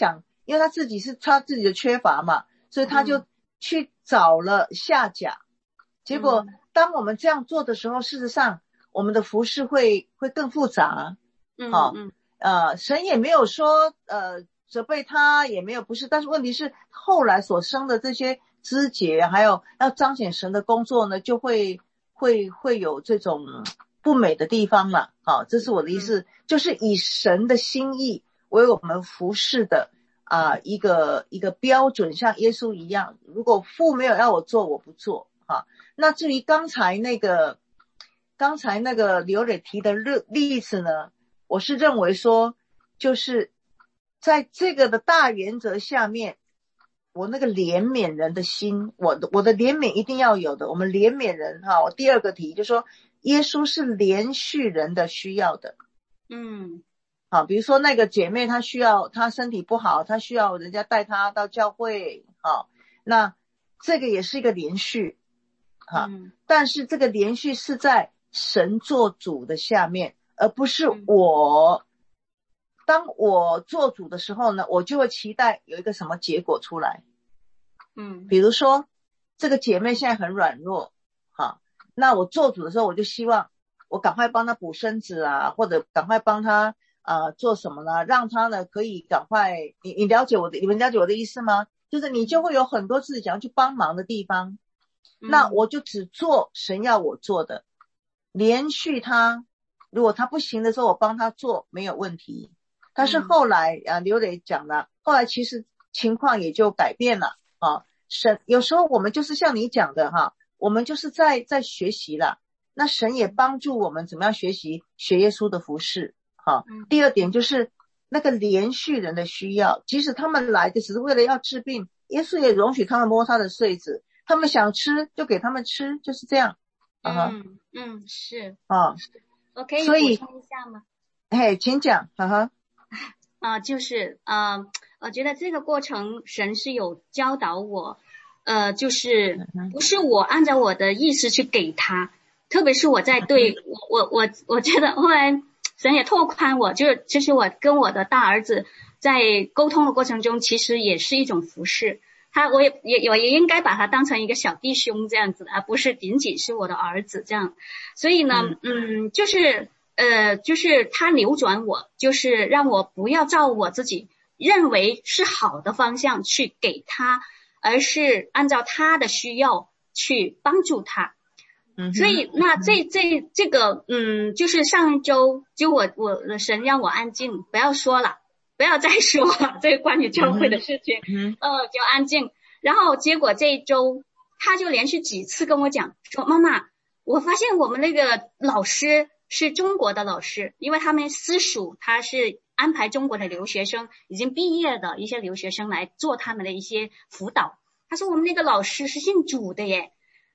因为他自己是他自己的缺乏嘛，所以他就去找了夏甲。结果当我们这样做的时候，事实上我们的服事会更复杂。神也没有说责备他，也没有不是，但是问题是后来所生的这些枝节，还有要彰显神的工作呢，就会有这种不美的地方了。这是我的意思，就是以神的心意为我们服事的一个标准，像耶稣一样，如果父没有要我做，我不做。那至于刚才那个刘磊提的例子呢，我是认为说，就是在这个的大原则下面，我那个怜悯人的心，我的怜悯一定要有的。我们怜悯人我第二个题就是说，耶稣是怜恤人的需要的。比如说那个姐妹她需要，她身体不好，她需要人家带她到教会，那这个也是一个怜恤。但是这个连续是在神做主的下面，而不是我。当我做主的时候呢，我就会期待有一个什么结果出来。比如说这个姐妹现在很软弱，那我做主的时候，我就希望我赶快帮她补身子或者赶快帮她做什么呢，让她呢可以赶快，你了解你们了解我的意思吗？就是你就会有很多自己想要去帮忙的地方。那我就只做神要我做的，连续他，如果他不行的时候，我帮他做没有问题。但是后来刘磊讲了，后来其实情况也就改变了神有时候我们就是像你讲的我们就是在学习了，那神也帮助我们怎么样学耶稣的服事第二点就是那个连续人的需要，即使他们来的只是为了要治病，耶稣也容许他们摸他的穗子，他们想吃就给他们吃，就是这样。 是我可以补充一下吗？ 请讲。 就是我觉得这个过程神是有教导我，就是不是我按照我的意思去给他，特别是我在对我觉得后来神也拓宽我，就是我跟我的大儿子在沟通的过程中，其实也是一种服事。我也应该把他当成一个小弟兄这样子的，而不是仅仅是我的儿子这样。所以呢，就是他扭转我，就是让我不要照我自己认为是好的方向去给他，而是按照他的需要去帮助他。所以那这个就是上一周就我的神让我安静，不要说了，不要再说了这个关于教会的事情，就安静。然后结果这一周他就连续几次跟我讲说，妈妈，我发现我们那个老师是中国的老师，因为他们私塾他是安排中国的留学生，已经毕业的一些留学生来做他们的一些辅导。他说我们那个老师是信主的耶。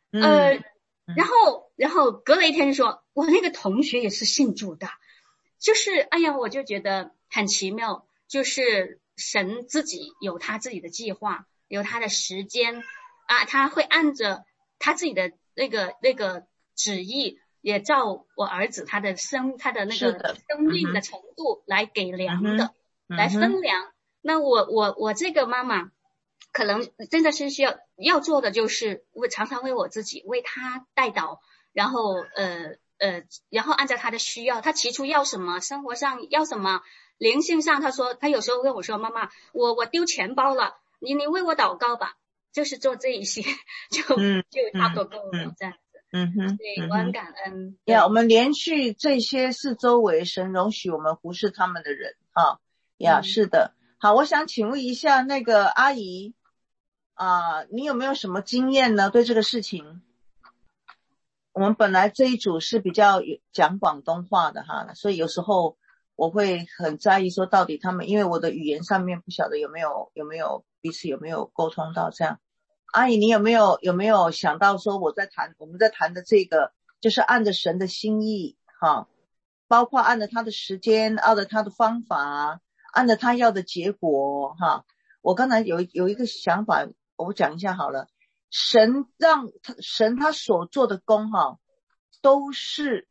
然后隔了一天就说我那个同学也是信主的。就是哎呀，我就觉得很奇妙，就是神自己有他自己的计划，有他的时间他会按着他自己的那个旨意，也照我儿子他的那个生命的程度来给量的，来分量。那我这个妈妈可能真的是需要做的，就是我常常为我自己为他代祷，然后按照他的需要，他提出要什么，生活上要什么，灵性上他说他有时候跟我说，妈妈我丢钱包了，你为我祷告吧，就是做这一些就差不多够了这样子。对，我很感恩。 我们连续这些是周围神容许我们服侍他们的人是的。好，我想请问一下那个阿姨你有没有什么经验呢？对这个事情，我们本来这一组是比较讲广东话的所以有时候我会很在意说到底他们，因为我的语言上面不晓得有没有彼此有没有沟通到这样。阿姨，你有没有想到说我们在谈的这个就是按着神的心意包括按着他的时间，按着他的方法，按着他要的结果我刚才有一个想法，我讲一下好了。神他所做的工都是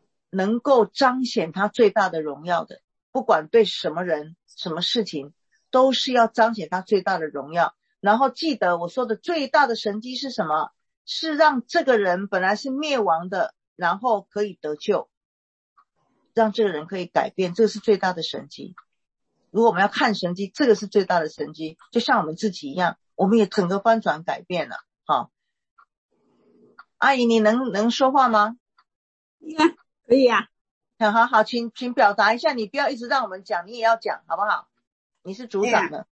能够彰显他最大的荣耀的，不管对什么人什么事情都是要彰显他最大的荣耀。然后记得我说的最大的神迹是什么？是让这个人本来是灭亡的，然后可以得救，让这个人可以改变，这个是最大的神迹。如果我们要看神迹，这个是最大的神迹，就像我们自己一样，我们也整个翻转改变了。好，阿姨你能说话吗？ 可以啊。 好，请表达一下，你不要一直让我们讲，你也要讲好不好？你是组长的。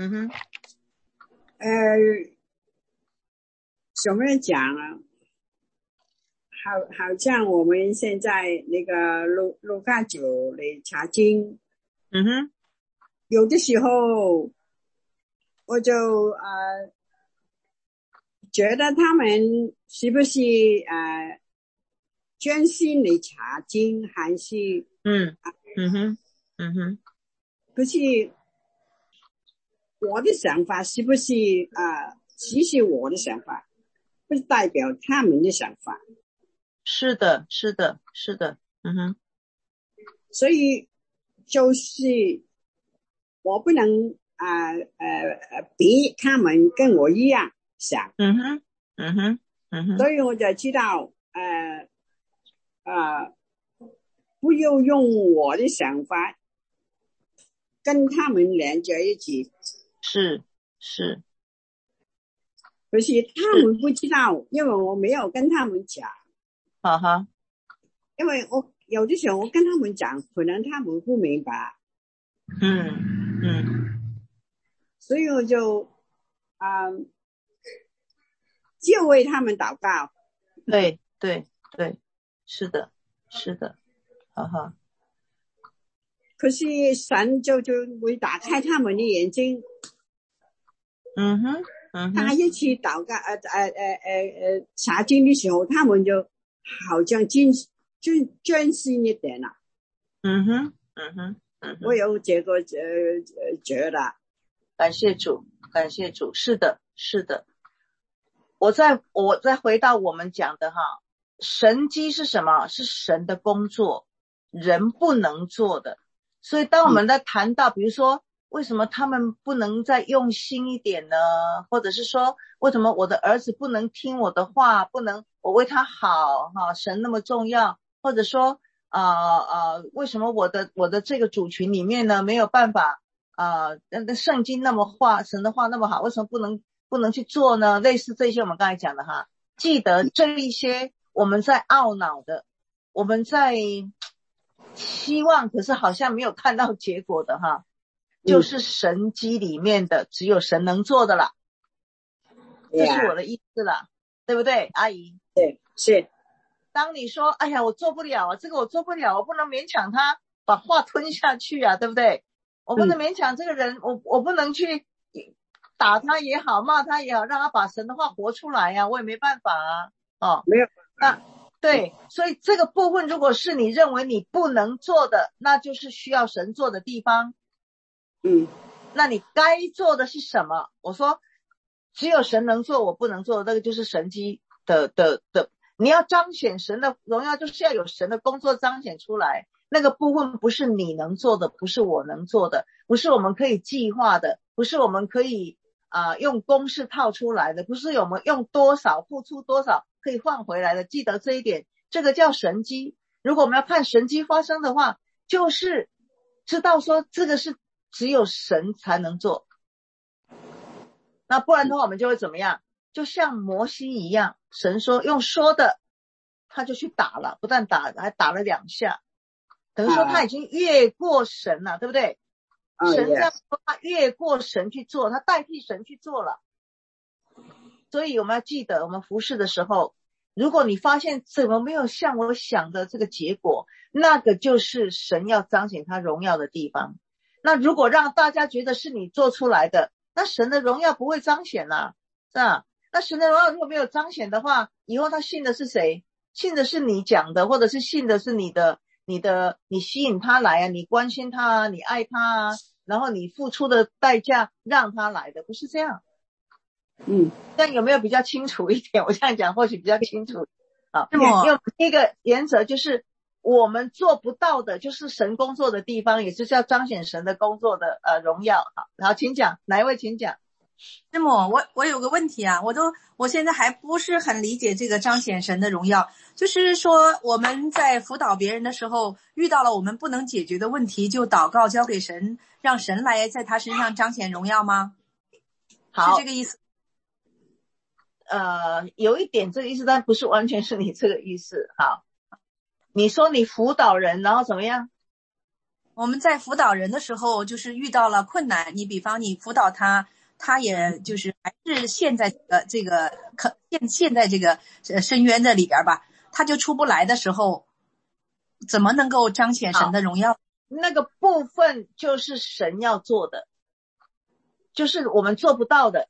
怎么讲啊？好像我们现在那个卢卡九的查经，有的时候我就觉得他们是不是专心的查经，还是不是我的想法，是不是其实我的想法不代表他们的想法。 是的。 所以就是我不能比他们跟我一样想。所以我就知道不要用我的想法跟他们连在一起。 是可是他们不知道，因为我没有跟他们讲。因为我有的时候我跟他们讲，可能他们不明白。所以我就就为他们祷告。 对，是的。 可是神就会打开他们的眼睛。他一起祷告查经的时候，他们就好像专心一点了。我有这个觉得。 感谢主。是的。我再回到我们讲的神迹是什么？是神的工作，人不能做的。所以当我们在谈到比如说为什么他们不能再用心一点呢？或者是说为什么我的儿子不能听我的话，不能我为他好神那么重要，或者说为什么我的这个主群里面呢没有办法圣经那么神的话那么好，为什么不能去做呢？类似这些我们刚才讲的记得这一些我们在懊恼的，我们在希望可是好像没有看到结果的就是神迹里面的只有神能做的啦。这是我的意思啦，对不对阿姨？ 对，是。 当你说哎呀我做不了这个我做不了，我不能勉强他把话吞下去对不对？我不能勉强这个人，我不能去打他也好，骂他也好，让他把神的话活出来我也没办法没有办法。 对，所以这个部分如果是你认为你不能做的，那就是需要神做的地方。那你该做的是什么？我说只有神能做，我不能做，那个就是神迹的你要彰显神的荣耀，就是要有神的工作彰显出来。那个部分不是你能做的，不是我能做的，不是我们可以计划的，不是我们可以用公式套出来的，不是我们用多少付出多少可以换回来的。记得这一点，这个叫神迹。如果我们要看神迹发生的话，就是知道说这个是只有神才能做。那不然的话我们就会怎么样？就像摩西一样，神说用说的，他就去打了，不但打还打了2下，等于说他已经越过神了，对不对？神这样说，他越过神去做，他代替神去做了。所以我们要记得，我们服事的时候，如果你发现怎么没有像我想的这个结果，那个就是神要彰显他荣耀的地方。那如果让大家觉得是你做出来的，那神的荣耀不会彰显是吧？那神的荣耀如果没有彰显的话，以后他信的是谁？信的是你讲的，或者是信的是你吸引他来你关心他你爱他然后你付出的代价让他来的，不是这样。但有没有比较清楚一点？我这样讲或许比较清楚。因为第一个原则就是我们做不到的，就是神工作的地方，也就是要彰显神的工作的荣耀。好，请讲，哪一位请讲？ 师母，我有个问题啊，我现在还不是很理解这个彰显神的荣耀，就是说我们在辅导别人的时候，遇到了我们不能解决的问题，就祷告交给神，让神来在他身上彰显荣耀吗？ 好， 是这个意思。 有一点这个意思，但不是完全是你这个意思。好，你说你辅导人，然后怎么样？ 我们在辅导人的时候，就是遇到了困难，你比方你辅导他也就是还是陷在陷在这个深渊的里边吧，他就出不来的时候，怎么能够彰显神的荣耀？ 那个部分就是神要做的，就是我们做不到的。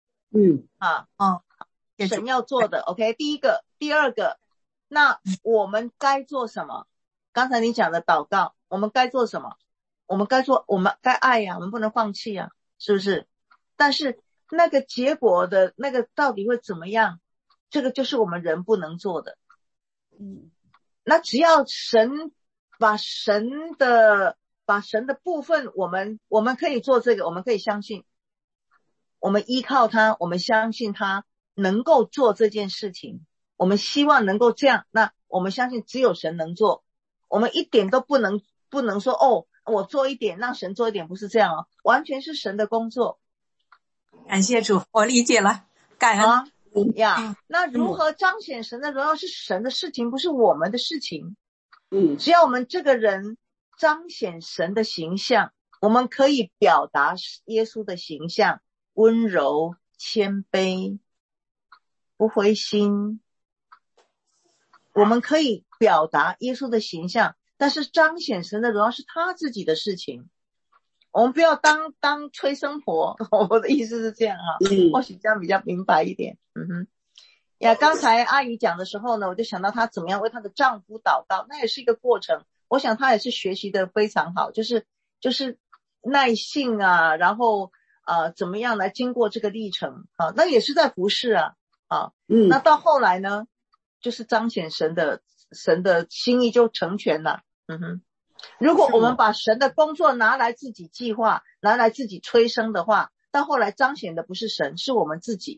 神要做的。 OK， 第一个。第二个，那我们该做什么？刚才你讲的祷告，我们该做什么？我们该爱呀，我们不能放弃呀，是不是？但是那个结果的那个到底会怎么样，这个就是我们人不能做的。那只要神把神的部分，我们可以做这个，我们可以相信，我们依靠他，我们相信他能够做这件事情，我们希望能够这样，那我们相信只有神能做，我们一点都不能说我做一点让神做一点，不是这样完全是神的工作。 感谢主，我理解了，感恩那如何彰显神的荣耀是神的事情，不是我们的事情。只要我们这个人彰显神的形象，我们可以表达耶稣的形象，温柔谦卑不灰心，我们可以表达耶稣的形象，但是彰显神的荣耀是他自己的事情。我们不要当催生婆，我的意思是这样或许这样比较明白一点。刚才阿姨讲的时候呢，我就想到她怎么样为她的丈夫祷告，那也是一个过程。我想她也是学习的非常好，就是耐性啊，然后怎么样来经过这个历程那也是在服事那到后来呢，就是彰显神的心意就成全了。如果我们把神的工作拿来自己计划，拿来自己催生的话，到后来彰显的不是神，是我们自己。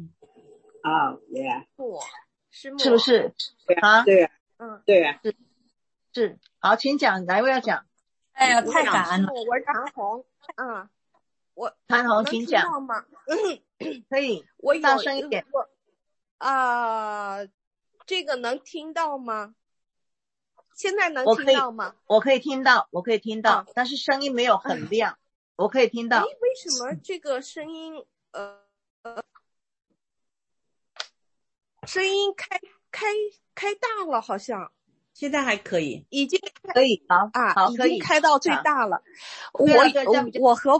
是不是？是。好，请讲，哪一位要讲？ 哎呀，太感恩了。 我是谭红。 谭红，请讲。可以， 我大声一点。 这个能听到吗？现在能听到吗？ 我可以听到，但是声音没有很亮。我可以听到。 为什么这个声音开大了？好像现在还可以， 已经可以，好， 已经开到最大了。我和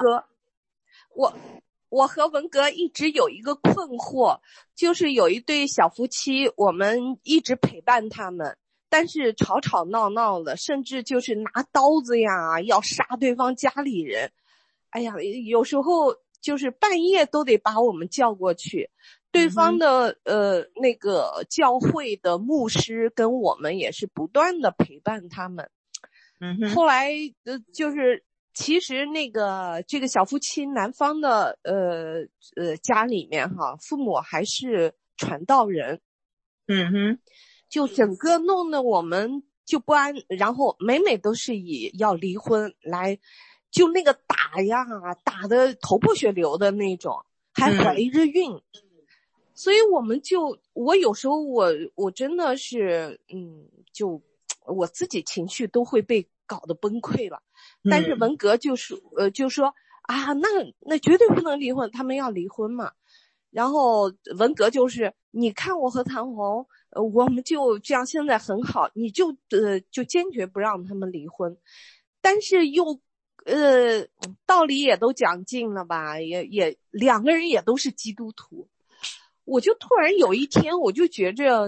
文革一直有一个困惑，就是有一对小夫妻，我们一直陪伴他们，但是吵吵闹闹的，甚至就是拿刀子呀要杀对方家里人。哎呀，有时候就是半夜都得把我们叫过去。对方的那个教会的牧师跟我们也是不断的陪伴他们。后来就是其实这个小夫妻男方的家里面父母还是传道人。就整个弄得我们就不安，然后每都是以要离婚来，就那个打呀，打得头破血流的那种，还怀着孕。所以我有时候我真的是就我自己情绪都会被搞得崩溃了。但是文革就说那绝对不能离婚，他们要离婚嘛。然后文革就是你看我和谭红我们就这样现在很好，你就坚决不让他们离婚。但是又道理也都讲尽了吧，也两个人也都是基督徒。我就突然有一天我就觉着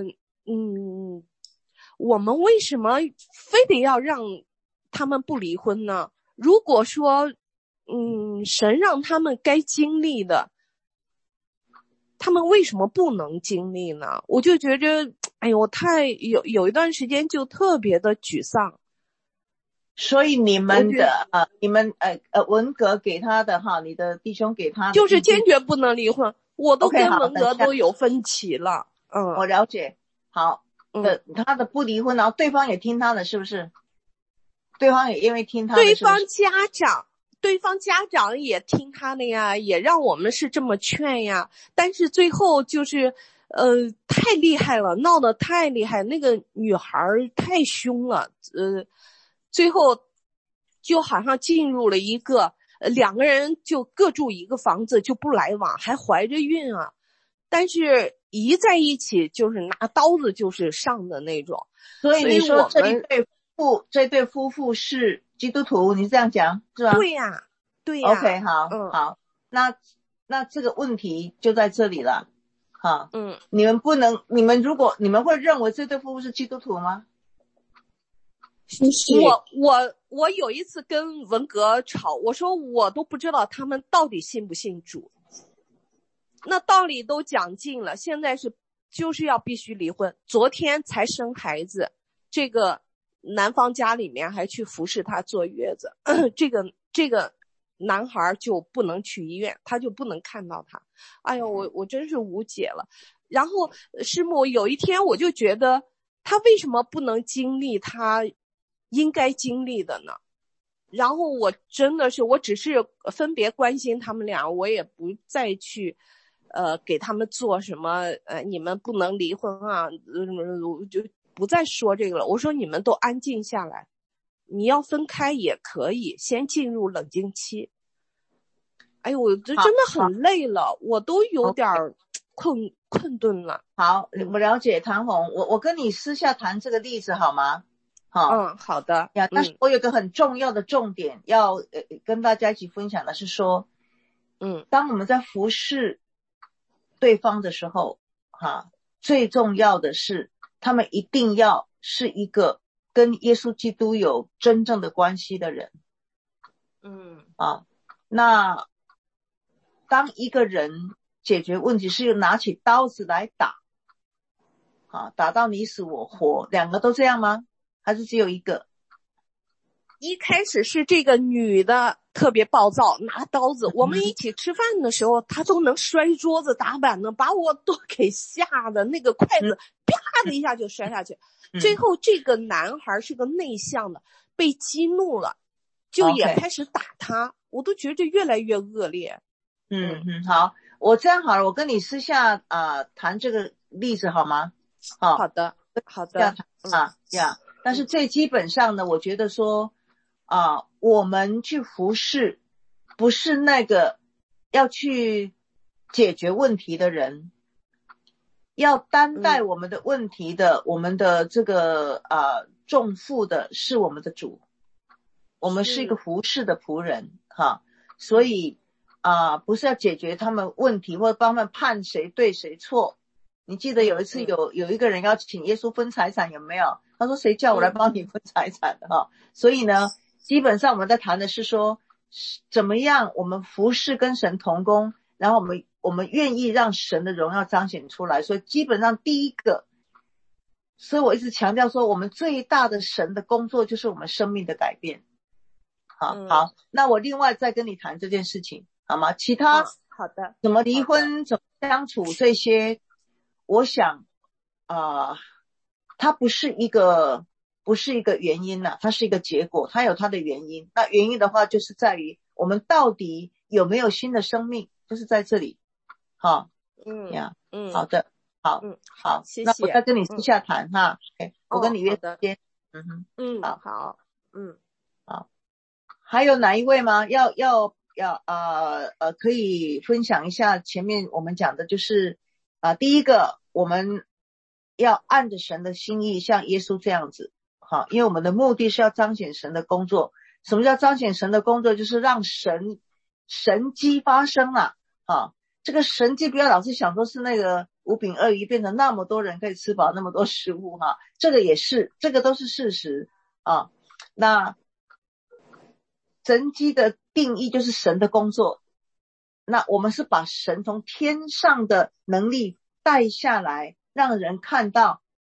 我们为什么非得要让他们不离婚呢？如果说神让他们该经历的，他们为什么不能经历呢？我就觉着哎呦，有一段时间就特别的沮丧。 所以你们的文革给他的哈，你的弟兄给他的就是坚决不能离婚，我都跟文革都有分歧了。 我了解。好，他的不离婚，然后对方也听他的，是不是？对方也因为听他的， 对方家长也听他的呀，也让我们是这么劝呀，但是最后就是太厉害了，闹得太厉害，那个女孩太凶了，最后就好像进入了一个两个人就各住一个房子，就不来往，还怀着孕啊，但是一在一起就是拿刀子就是上的那种。 所以你说这对夫妇是基督徒，你这样讲是吧？ 对呀。 OK， 好，好，那这个问题就在这里了，哈，你们会认为这对夫妇是基督徒吗？ 我有一次跟文革吵，我说我都不知道他们到底信不信主，那道理都讲尽了，现在就是要必须离婚，昨天才生孩子，这个男方家里面还去服侍他坐月子，这个男孩就不能去医院，他就不能看到他。哎呦，我真是无解了。然后师母有一天我就觉得他为什么不能经历他应该经历的呢？然后我真的是，我只是分别关心他们俩，我也不再去给他们做什么你们不能离婚啊，我就不再说这个了。我说你们都安静下来，你要分开也可以，先进入冷静期。哎呦，我这真的很累了，我都有点困顿了。 好，我了解谭红，我跟你私下谈这个例子好吗？好， 好的。 但是我有个很重要的重点要跟大家一起分享的是说，当我们在服侍对方的时候，最重要的是他们一定要是一个跟耶稣基督有真正的关系的人。那当一个人解决问题是拿起刀子来打，打到你死我活，两个都这样吗？还是只有一个？ 一开始是这个女的特别暴躁，拿刀子，我们一起吃饭的时候她都能摔桌子打板呢，把我都给吓得那个筷子啪的一下就摔下去。最后这个男孩是个内向的，被激怒了，就也开始打他，我都觉得越来越恶劣。 好，我这样好了，我跟你私下谈这个例子好吗？ 好的。 但是最基本上呢，我觉得说我们去服侍不是那个要去解决问题的人，要担待我们的问题的，我们的这个重负的是我们的主，我们是一个服侍的仆人所以不是要解决他们问题或者帮他们判谁对谁错。你记得有一次有一个人要请耶稣分财产，有没有？他说谁叫我来帮你分财产的所以呢，基本上我们在谈的是说怎么样我们服侍跟神同工，然后我们愿意让神的荣耀彰显出来。所以基本上第一个，所以我一直强调说我们最大的神的工作就是我们生命的改变。好，那我另外再跟你谈这件事情好吗？其他好的， 怎么离婚怎么相处这些，我想它不是一个原因它是一个结果，它有它的原因。那原因的话就是在于我们到底有没有新的生命，就是在这里好的，好， 谢谢。 那我再跟你私下谈我跟你约时间。 好， 好，还有哪一位吗？要可以分享一下前面我们讲的就是第一个，我们要按着神的心意像耶稣这样子因为我们的目的是要彰显神的工作。什么叫彰显神的工作？就是让神迹发生这个神迹不要老是想说是那个5饼2鱼变成那么多人可以吃饱那么多食物这个也是，这个都是事实那神迹的定义就是神的工作，那我们是把神从天上的能力带下来，让人看到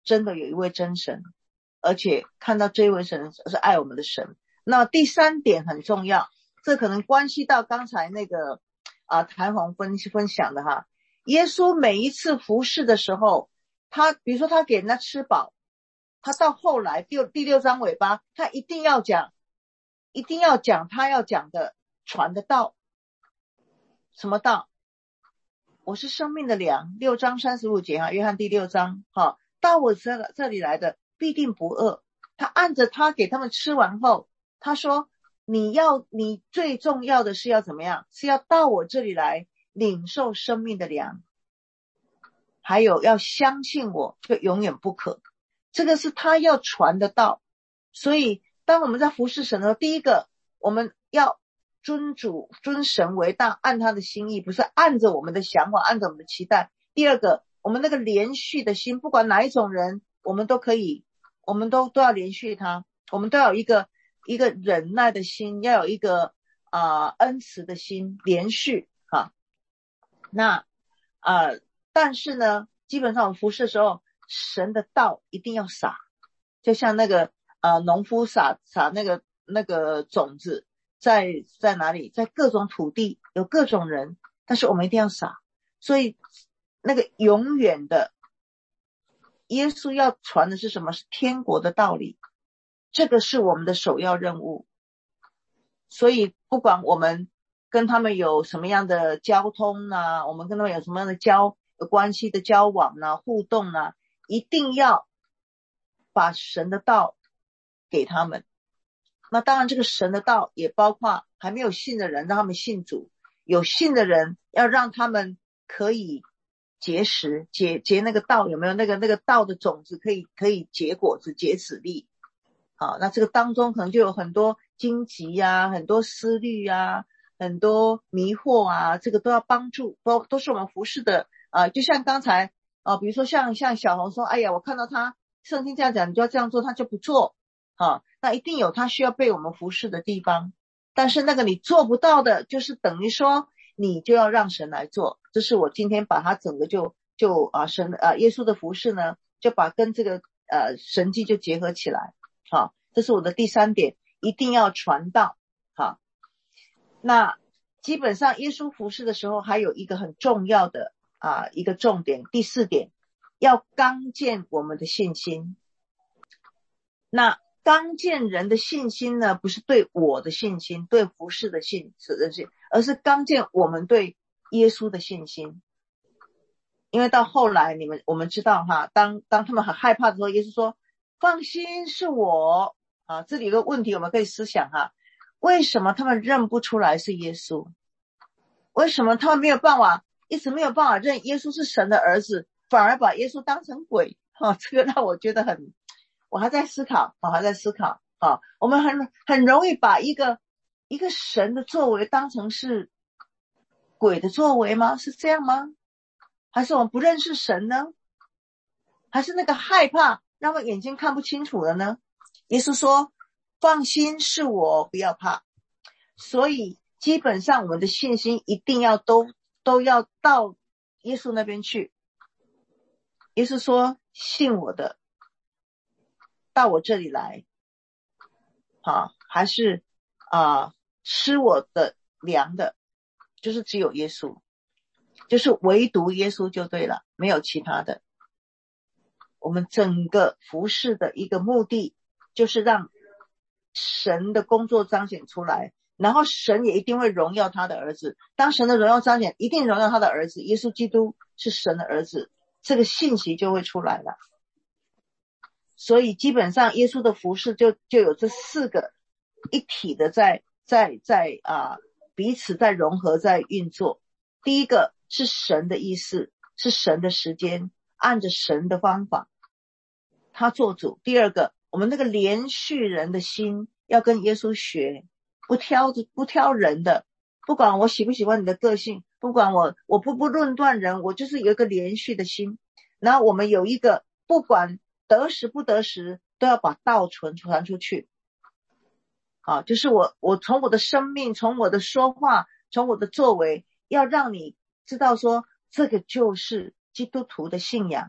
真的有一位真神，而且看到这一位神是爱我们的神。那第3点很重要，这可能关系到刚才那个谭红分享的哈。耶稣每一次服侍的时候，他比如说他给人家吃饱，他到后来第6章尾巴，他一定要讲他要讲的传的道。什么道？我是生命的粮，6章35节哈，约翰第6章哈，到我这里来的必定不饿。他按着他给他们吃完后，他说你最重要的是要怎么样？是要到我这里来领受生命的粮，还有要相信我就永远不渴。这个是他要传的道。所以当我们在服侍神的时候，第一个我们要尊神为大，按他的心意，不是按着我们的想法，按着我们的期待。第二个，我们那个连续的心，不管哪一种人，我们都可以，我们都要连续他，我们都要有一个忍耐的心，要有一个恩慈的心，连续哈。那但是呢，基本上我们服侍的时候，神的道一定要撒，就像那个农夫撒那个种子。在哪里？在各种土地，有各种人，但是我们一定要撒。所以那个永远的耶稣要传的是什么？是天国的道理，这个是我们的首要任务。所以不管我们跟他们有什么样的交通啊，我们跟他们有什么样的关系的交往啊，互动啊，一定要把神的道给他们。那当然这个神的道也包括还没有信的人让他们信主，有信的人要让他们可以结实，结那个道，有没有那个道的种子可以结果子结籽粒。好，那这个当中可能就有很多荆棘啊，很多思虑啊，很多迷惑啊，这个都要帮助，都是我们服侍的就像刚才比如说像小红说，哎呀我看到他圣经这样讲，你就要这样做，他就不做那一定有他需要被我们服侍的地方，但是那个你做不到的，就是等于说你就要让神来做。这是我今天把它整个就耶稣的服侍呢，就把跟这个神迹就结合起来。好，这是我的第3点，一定要传道。好，那基本上耶稣服侍的时候还有一个很重要的一个重点，第4点，要刚健我们的信心。那刚健人的信心呢，不是对我的信心，对服侍的信心，而是刚健我们对耶稣的信心。因为到后来我们知道当他们很害怕的时候，耶稣说放心是我这里有个问题我们可以思想为什么他们认不出来是耶稣？为什么他们一直没有办法认耶稣是神的儿子，反而把耶稣当成鬼这个让我觉得我还在思考我们很容易把一个神的作为当成是鬼的作为吗？是这样吗？还是我们不认识神呢？还是那个害怕让我眼睛看不清楚了呢？耶稣说放心是我，不要怕。所以基本上我们的信心一定要都要到耶稣那边去。耶稣说信我的到我这里来还是吃我的粮的，就是只有耶稣，就是唯独耶稣就对了，没有其他的。我们整个服事的一个目的就是让神的工作彰显出来，然后神也一定会荣耀他的儿子。当神的荣耀彰显，一定荣耀他的儿子，耶稣基督是神的儿子，这个信息就会出来了。所以基本上耶稣的服事就有这4个一体的在彼此在融合在运作。第一个是神的意思，是神的时间，按着神的方法他做主。第二个，我们那个连续人的心要跟耶稣学，不挑人的，不管我喜不喜欢你的个性，不管我不论断人，我就是有一个连续的心。然后我们有一个不管得时不得时都要把道传出去就是我从我的生命，从我的说话，从我的作为，要让你知道说这个就是基督徒的信仰。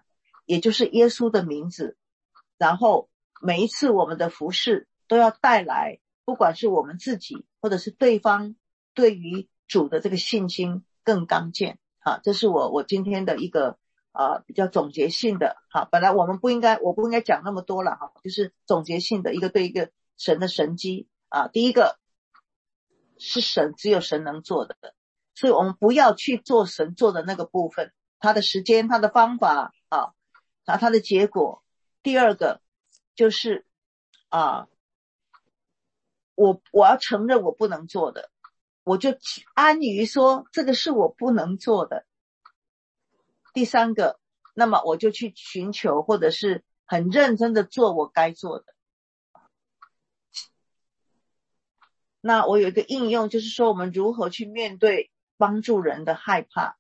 也就是耶稣的名字，然后每一次我们的服事都要带来，不管是我们自己或者是对方对于主的这个信心更刚健。这是我今天的一个比较总结性的。本来我不应该讲那么多了，就是总结性的一个对一个神的神迹。第一个是神，只有神能做的，所以我们不要去做神做的那个部分，他的时间，他的方法他的结果。第二个就是我要承认我不能做的，我就安于说这个是我不能做的。第三个，那么我就去寻求或者是很认真的做我该做的。那我有一个应用，就是说我们如何去面对帮助人的害怕。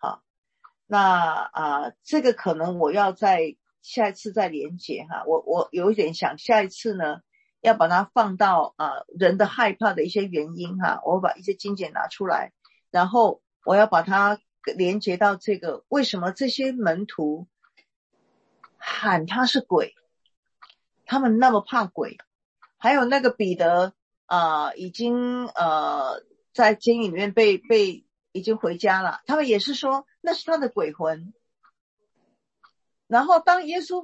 那这个可能我要在下一次再连结我有一点想下一次呢要把它放到人的害怕的一些原因我把一些经典拿出来，然后我要把它连结到这个为什么这些门徒喊他是鬼，他们那么怕鬼。还有那个彼得已经在监狱里面被已经回家了，他们也是说那是他的鬼魂。然后当耶稣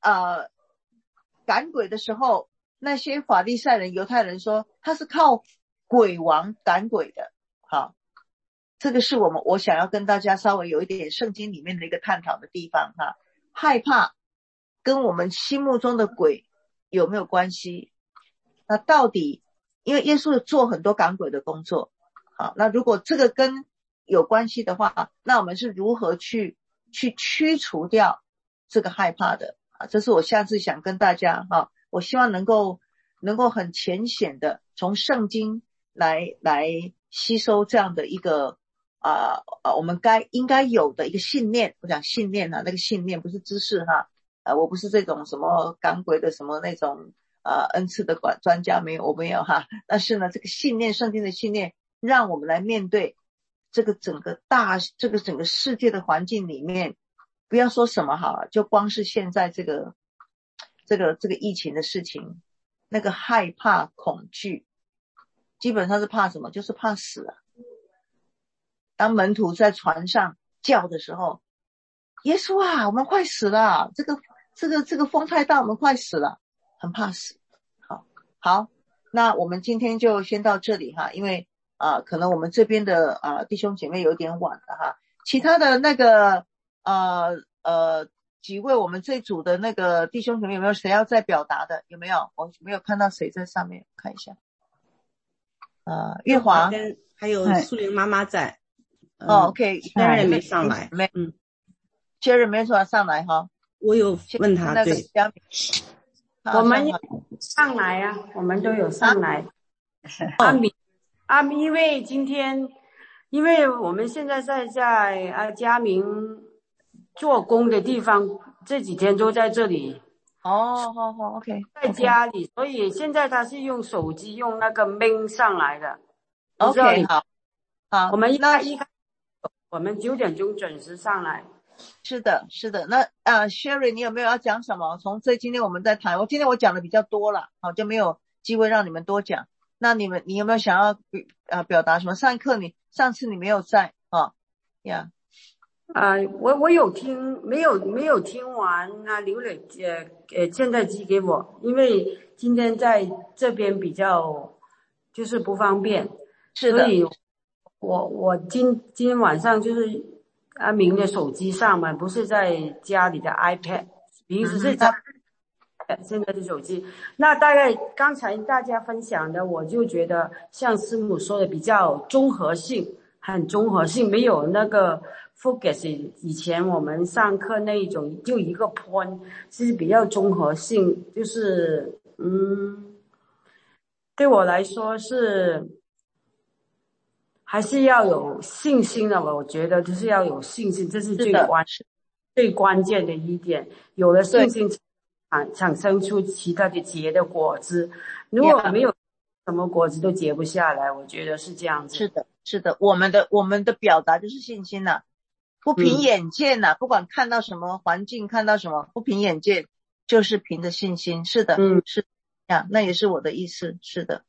赶鬼的时候，那些法利赛人犹太人说他是靠鬼王赶鬼的。这个是我想要跟大家稍微有一点圣经里面的一个探讨的地方害怕跟我们心目中的鬼有没有关系？那到底因为耶稣做很多赶鬼的工作，那如果这个跟有关系的话，那我们是如何去驱除掉这个害怕的？这是我下次想跟大家我希望能够很浅显的从圣经来吸收这样的一个我们应该有的一个信念。我讲信念那个信念不是知识我不是这种什么赶鬼的什么那种恩赐的专家，我没有但是呢这个信念，圣经的信念让我们来面对这个整个世界的环境里面，不要说什么就光是现在这个疫情的事情，那个害怕恐惧基本上是怕什么？就是怕死当门徒在船上叫的时候，耶稣我们快死了，这个风太大，我们快死了，很怕死。好，那我们今天就先到这里因为可能我们这边的弟兄姐妹有点晚了其他的那个几位我们这组的那个弟兄姐妹有没有谁要再表达的？有没有？我没有看到谁在上面，看一下。月华还有素玲妈妈在。 OK， Jerry 没上来。 Jerry 没说上来我有问他，对。 我们上来我们都有上来。阿米，因为今天，因为我们现在在嘉明做工的地方，这几天都在这里。 好 OK， 在家里，所以现在他是用手机用那个 main 上来的。 OK， 好， 我们我们9点钟准时上来。 是的。那Sherry 你有没有要讲什么？今天我们在谈，今天我讲的比较多了，就没有机会让你们多讲。那你有没有想要表达什么？上次你没有在我有听，没有听完刘磊现在寄给我，因为今天在这边比较就是不方便， 是的， 所以我今天晚上就是阿明的手机上嘛，不是在家里的 iPad， 平时是在现在的手机。那大概刚才大家分享的，我就觉得像师母说的比较综合性，很综合性，没有那个 focus。以前我们上课那一种就一个 point， 是比较综合性，就是对我来说是还是要有信心的。我觉得就是要有信心，这是最关键的一点。有了信心产生出其他的结的果子，如果没有什么果子都结不下来，我觉得是这样子。 是的，我们的表达就是信心不凭眼见呐，不管看到什么环境，看到什么，不凭眼见，就是凭着信心。是的，是呀，那也是我的意思。是的，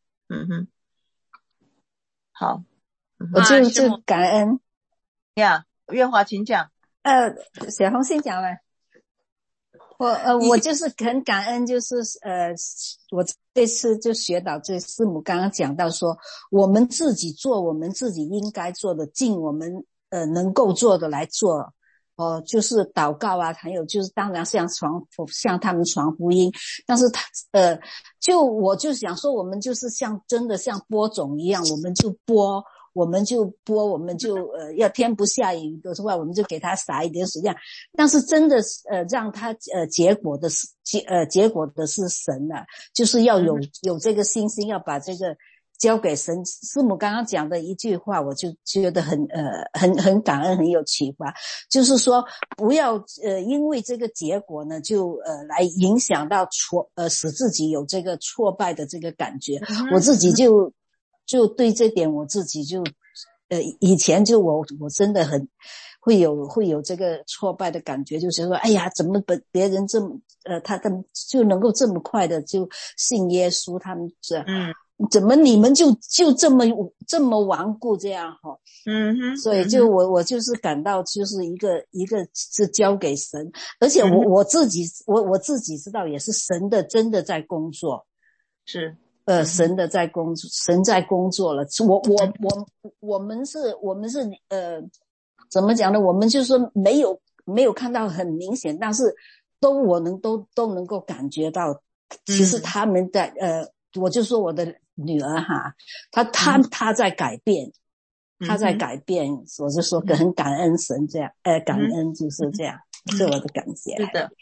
好， 我就感恩呀。月华，请讲。 小红先讲了。我就是很感恩，就是我这次就学到这师母刚刚讲到说，我们自己做我们自己应该做的，尽我们能够做的来做。就是祷告啊，还有就是当然向他们传福音，但是我就想说，我们就是真的像播种一样，我们就播，我们就要天不下雨的话，我们就给它撒一点水这样。但是真的让它结果的是神啊，就是要有这个信心，要把这个交给神。师母刚刚讲的一句话，我就觉得很感恩，很有启发，就是说不要因为这个结果呢就来影响到使自己有这个挫败的这个感觉。我自己就对这点我自己就以前就我真的很会有这个挫败的感觉，就是说哎呀，怎么别人这么他就能够这么快的就信耶稣，他们怎么你们就这么顽固这样齁。所以我就是感到就是一个是交给神，而且我自己知道也是神的真的在工作。是神在工作了。我们是怎么讲呢？我们就是说没有看到很明显，但是都能够感觉到，其实他们在我就说我的女儿哈，她在改变，她在改变，我就说很感恩神这样，感恩就是这样，是我的感谢。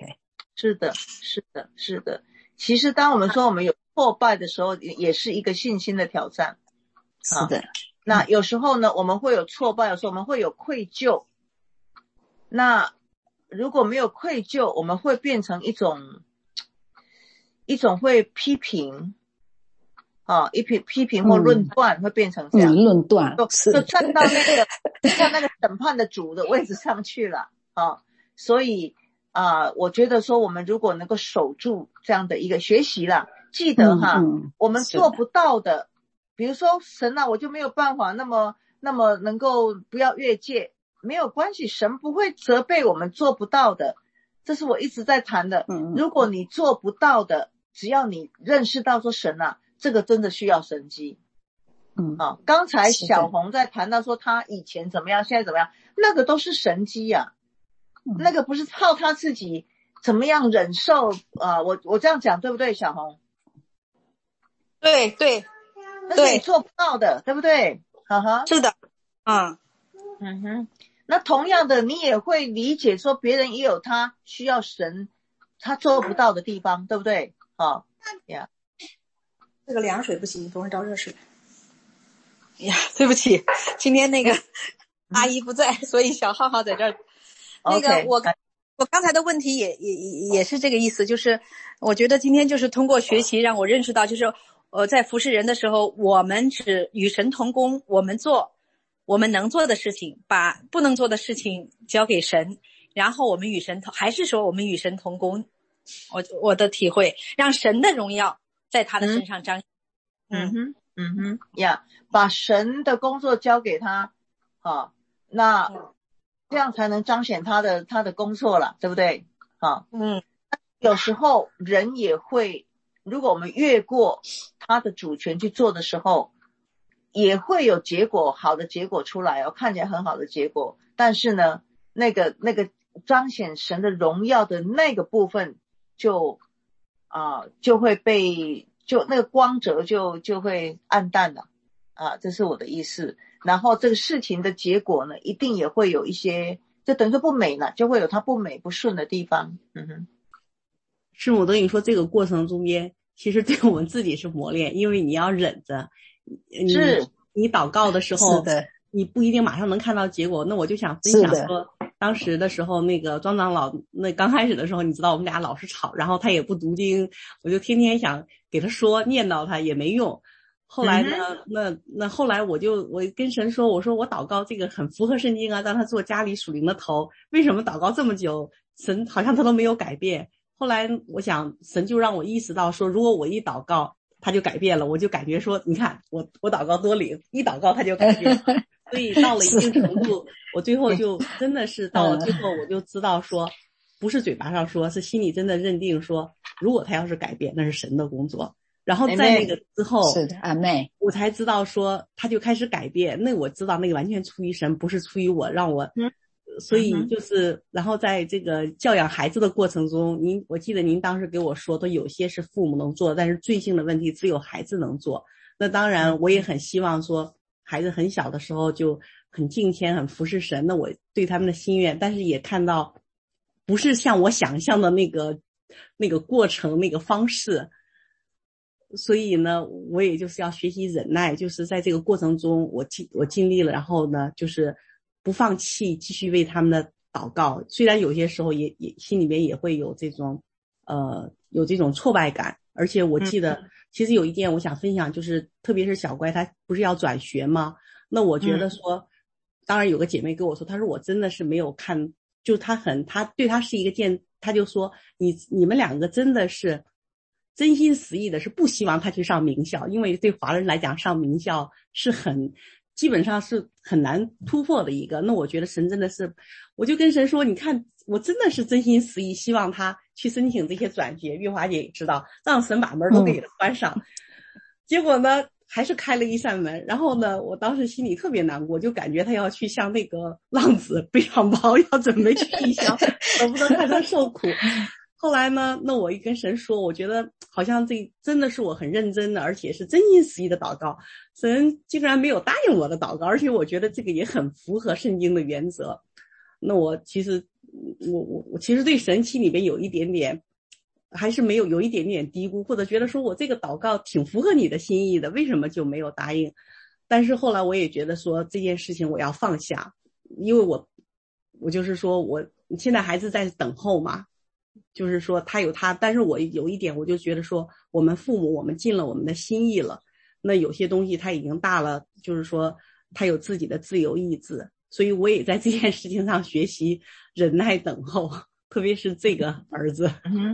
是的。其实当我们说我们有挫败的时候，也是一个信心的挑战。 是的。 那有时候呢，我们会有挫败，有时候我们会有愧疚。那如果没有愧疚，我们会变成一种会批评。批评或论断会变成这样。 论断。 就站到那个审判的主的位置上去了。所以我觉得说我们如果能够守住这样的一个学习啦，记得我们做不到的，比如说神啊，我就没有办法那么能够不要越界，没有关系，神不会责备我们做不到的，这是我一直在谈的。如果你做不到的，只要你认识到说神啊，这个真的需要神迹。刚才小红在谈到说他以前怎么样，现在怎么样，那个都是神迹啊。那个不是靠他自己怎么样忍受我这样讲对不对，小红？ 对， 那是你做不到的，对不对？ 是的。 那同样的，你也会理解说别人也有他需要神他做不到的地方，对不对？ 这个凉水不行，等会儿倒热水。呀，对不起，今天那个阿姨不在，所以小浩浩在这儿。那个我刚才的问题也是这个意思，就是我觉得今天就是通过学习让我认识到，就是在服侍人的时候，我们只与神同工，我们做我们能做的事情，把不能做的事情交给神，然后我们与神还是说我们与神同工。我的体会，让神的荣耀在他的身上彰显。 把神的工作交给他，那这样才能彰显他的工作了，对不对？有时候人也会，如果我们越过他的主权去做的时候，也会有结果，好的结果出来看起来很好的结果，但是呢，那个彰显神的荣耀的那个部分就会被那个光泽就会暗淡了这是我的意思。然后这个事情的结果呢，一定也会有一些，就等于说不美了，就会有它不美不顺的地方。 师母等于说这个过程中间，其实对我们自己是磨练，因为你要忍着，你祷告的时候，你不一定马上能看到结果。那我就想分享说，当时的时候那个庄长老那刚开始的时候，你知道我们俩老是吵，然后他也不读经，我就天天想给他说念叨他也没用。 后来呢，那后来我跟神说，我说我祷告这个很符合圣经啊，让他做家里属灵的头，为什么祷告这么久，神好像他都没有改变？后来我想，神就让我意识到说，如果我一祷告，他就改变了，我就感觉说，你看我祷告多灵，一祷告他就改变了。所以到了一定程度，我最后就真的是到了最后，我就知道说，不是嘴巴上说，是心里真的认定说，如果他要是改变，那是神的工作。然后在那个之后， 是的，阿妹， 我才知道说他就开始改变。那我知道那个完全出于神，不是出于我，让我，所以就是，然后在这个教养孩子的过程中，我记得您当时给我说的，有些是父母能做，但是罪性的问题只有孩子能做。那当然，我也很希望说，孩子很小的时候就很敬虔、很服侍神。那我对他们的心愿，但是也看到，不是像我想象的那个过程、那个方式。所以呢，我也就是要学习忍耐，就是在这个过程中我经历了，然后呢，就是不放弃，继续为他们的祷告。虽然有些时候也心里面也会有这种挫败感，而且我记得其实有一点我想分享，就是特别是小乖他不是要转学吗？那我觉得说，当然有个姐妹跟我说，她说我真的是没有看，就她对她是一个她就说你们两个真的是真心实意的是不希望他去上名校，因为对华人来讲上名校是基本上是很难突破的一个。那我觉得神真的是，我就跟神说，你看我真的是真心实意希望他去申请这些转学，月华姐也知道，让神把门都给他关上。结果呢还是开了一扇门，然后呢我当时心里特别难过，就感觉他要去像那个浪子背上包要准备去异乡，舍不得看他受苦。后来呢，那我一跟神说，我觉得好像这真的是我很认真的，而且是真心实意的祷告，神竟然没有答应我的祷告，而且我觉得这个也很符合圣经的原则。那我其实我其实对神心里边有一点点，还是有一点点低估，或者觉得说我这个祷告挺符合你的心意的，为什么就没有答应？但是后来我也觉得说这件事情我要放下，因为我就是说我现在孩子在等候嘛。就是说他有他，但是我有一点我就觉得说我们父母我们尽了我们的心意了，那有些东西他已经大了，就是说他有自己的自由意志，所以我也在这件事情上学习忍耐等候，特别是这个儿子。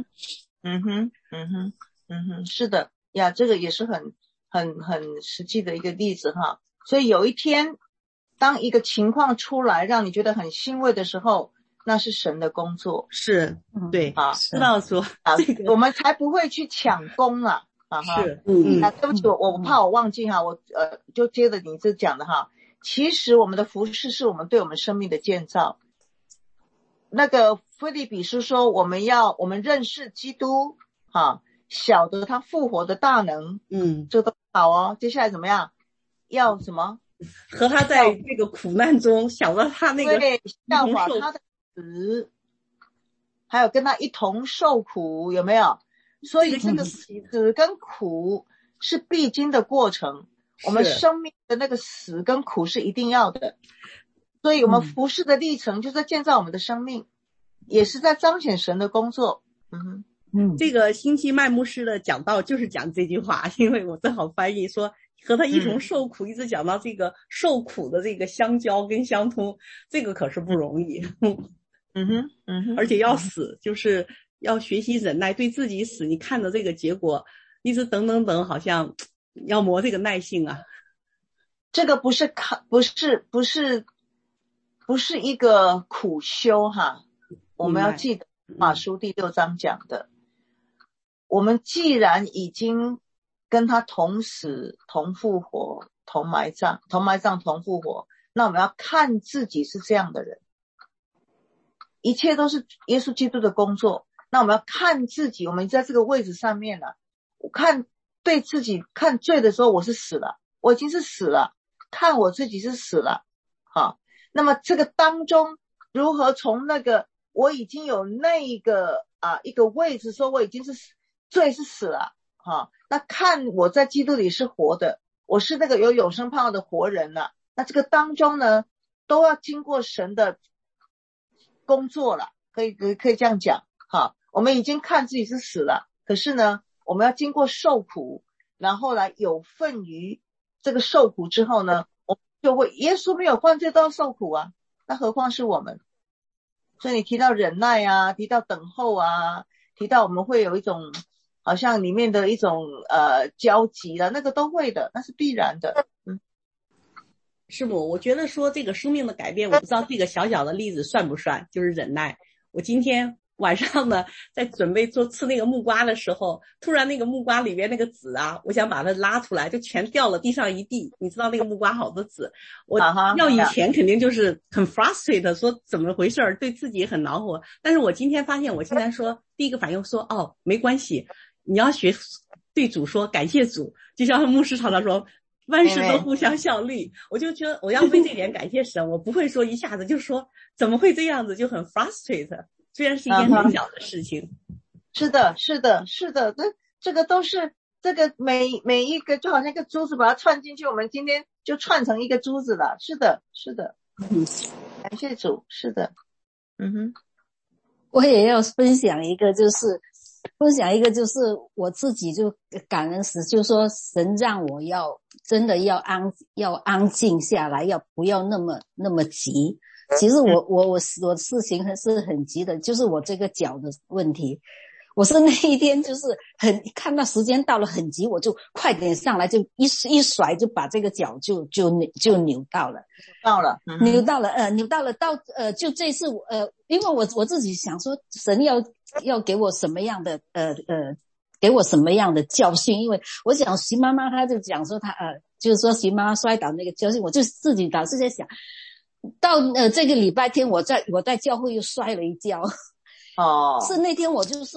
是的呀，这个也是很实际的一个例子哈。所以有一天当一个情况出来让你觉得很欣慰的时候，那是神的工作， 是对啊，知道说我们才不会去抢功了啊！ 是， 对不起，我怕我忘记哈，我就接着你这讲的哈。其实我们的服事是我们对我们生命的建造。那个腓立比书说，我们认识基督哈，晓得他复活的大能，这都好哦。接下来怎么样？要什么？ 和他在这个苦难中，晓得他那个对，效法他的死，还有跟他一同受苦，有没有？所以这个死跟苦是必经的过程，我们生命的那个死跟苦是一定要的，所以我们服事的历程就是在建造我们的生命，也是在彰显神的工作。 这个星期麦牧师的讲道就是讲这句话，因为我正好翻译说和他一同受苦，一直讲到这个受苦的这个相交跟相通，这个可是不容易。而且要死，就是要学习忍耐，对自己死，你看着这个结果一直等，好像要磨这个耐性啊。 这个不是一个苦修哈，我们要记得马书第6章讲的，我们既然已经跟他同死同复活同埋葬同复活，那我们要看自己是这样的人，一切都是耶稣基督的工作。那我们要看自己，我们在这个位置上面了，我看对自己看罪的时候，我是死了，我已经是死了，看我自己是死了。好，那么这个当中如何从那个我已经有那个一个位置说我已经是罪是死了，那看我在基督里是活的，我是那个有永生盼望的活人了。那这个当中呢，都要经过神的工作了，可以这样讲。好，我们已经看自己是死了，可是呢，我们要经过受苦， 然后来有份于这个受苦之后呢，我们就会，耶稣没有犯罪都要受苦啊，那何况是我们。所以你提到忍耐啊，提到等候啊，提到我们会有一种好像里面的一种交集了，那个都会的，那是必然的。 师母，我觉得说这个生命的改变，我不知道这个小小的例子算不算，就是忍耐。我今天晚上呢，在准备吃那个木瓜的时候，突然那个木瓜里边那个籽啊，我想把它拉出来，就全掉了地上一地。你知道那个木瓜好多籽，我要以前肯定就是很 frustrated， 说怎么回事，对自己很恼火。但是我今天发现，我竟然说第一个反应说，哦，没关系，你要学对主说感谢主，就像牧师常常说。万事都互相效力，我就觉得我要为这点感谢神，我不会说一下子就说怎么会这样子，就很 frustrate， 虽然是一件很小的事情。 是的，是的，是的，这个都是这个每一个就好像一个珠子把它串进去，我们今天就串成一个珠子了。是的，是的，感谢主，是的， 我也要分享一个，就是我自己就感恩时，就说神让我真的要安静下来，不要那么急。其实我事情还是很急的，就是我这个脚的问题。我是那一天就是看到时间到了很急，我就快点上来，就一甩就把这个脚就扭到了，扭到了就这次因为我自己想说神要给我什么样的给我什么样的教训，因为我想徐妈妈她就讲说她就是说徐妈妈摔倒那个教训，我就自己老是在想到这个礼拜天我在教会又摔了一跤。是那天我就是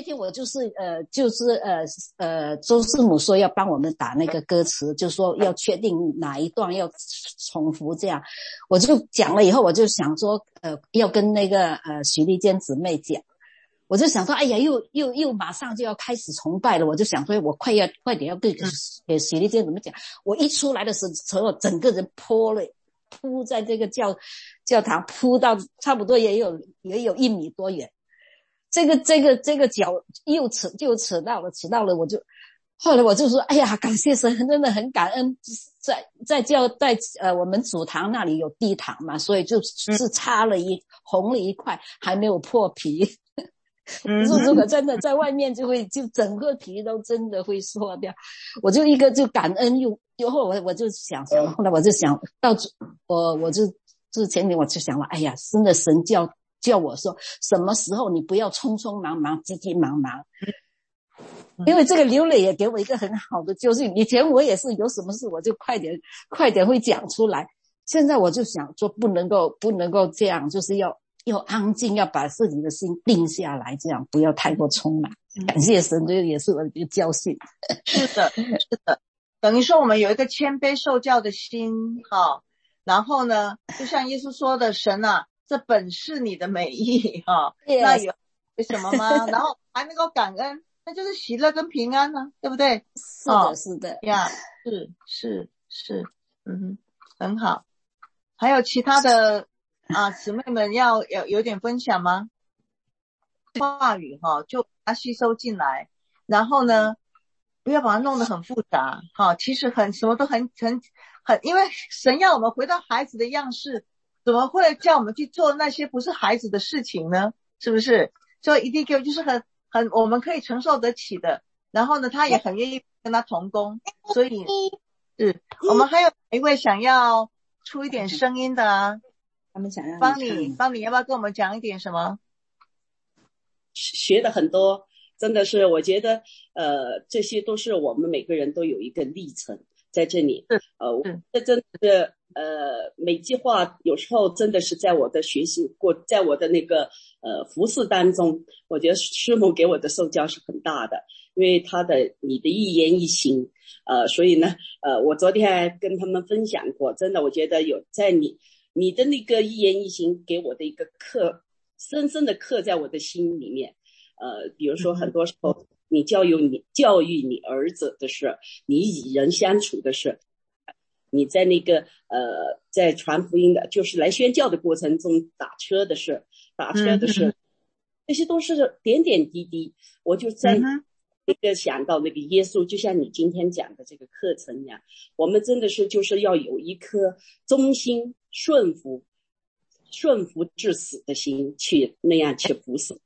周师母说要帮我们打那个歌词，就说要确定哪一段要重复这样，我就讲了以后，我就想说要跟那个许丽娟姊妹讲，我就想说哎呀又马上就要开始崇拜了，我就想说我快点要给许丽娟姊妹讲，我一出来的时候整个人扑在这个教堂，扑到差不多也有1米多远。这个脚又扯到了，后来我就说，哎呀，感谢神，真的很感恩。在我们主堂那里有地毯嘛，所以就是红了一块，还没有破皮。如果真的在外面就整个皮都真的会缩掉。我就一个就感恩又后来我就想，后来我就想到我就前面我就想了，哎呀，真的神叫我说什么时候你不要匆匆忙忙急急忙忙，因为这个刘磊也给我一个很好的教训。以前我也是有什么事我就快点会讲出来，现在我就想说不能够这样，就是要安静，要把自己的心定下来，这样不要太过匆忙。感谢神，这也是我的一个教训。 是的，等于说我们有一个谦卑受教的心然后呢就像耶稣说的，神啊，这本是你的美意那有什么吗？然后还能够感恩，那就是喜乐跟平安呢，对不对？ 是的呀，是很好。还有其他的姊妹们要有点分享吗？话语就把它吸收进来，然后呢不要把它弄得很复杂其实什么都很因为神要我们回到孩子的样式，怎么会叫我们去做那些不是孩子的事情呢？是不是？所以一定就是很我们可以承受得起的，然后呢他也很愿意跟他同工，所以我们还有一位想要出一点声音的他们想要帮你要不要跟我们讲一点什么？ 学的很多，真的是我觉得这些都是我们每个人都有一个历程在这里。这真的是每句话有时候真的是在我的学习在我的那个服事当中，我觉得师母给我的受教是很大的，因为你的一言一行所以呢我昨天还跟他们分享过，真的我觉得有在你的那个一言一行给我的一个深深的刻在我的心里面。比如说很多时候你教育你儿子的事，你与人相处的事，你在那个在传福音的就是来宣教的过程中打车的事，这些都是点点滴滴。我就在那个想到那个耶稣，就像你今天讲的这个课程一样，我们真的是就是要有一颗忠心顺服至死的心，去那样去服侍。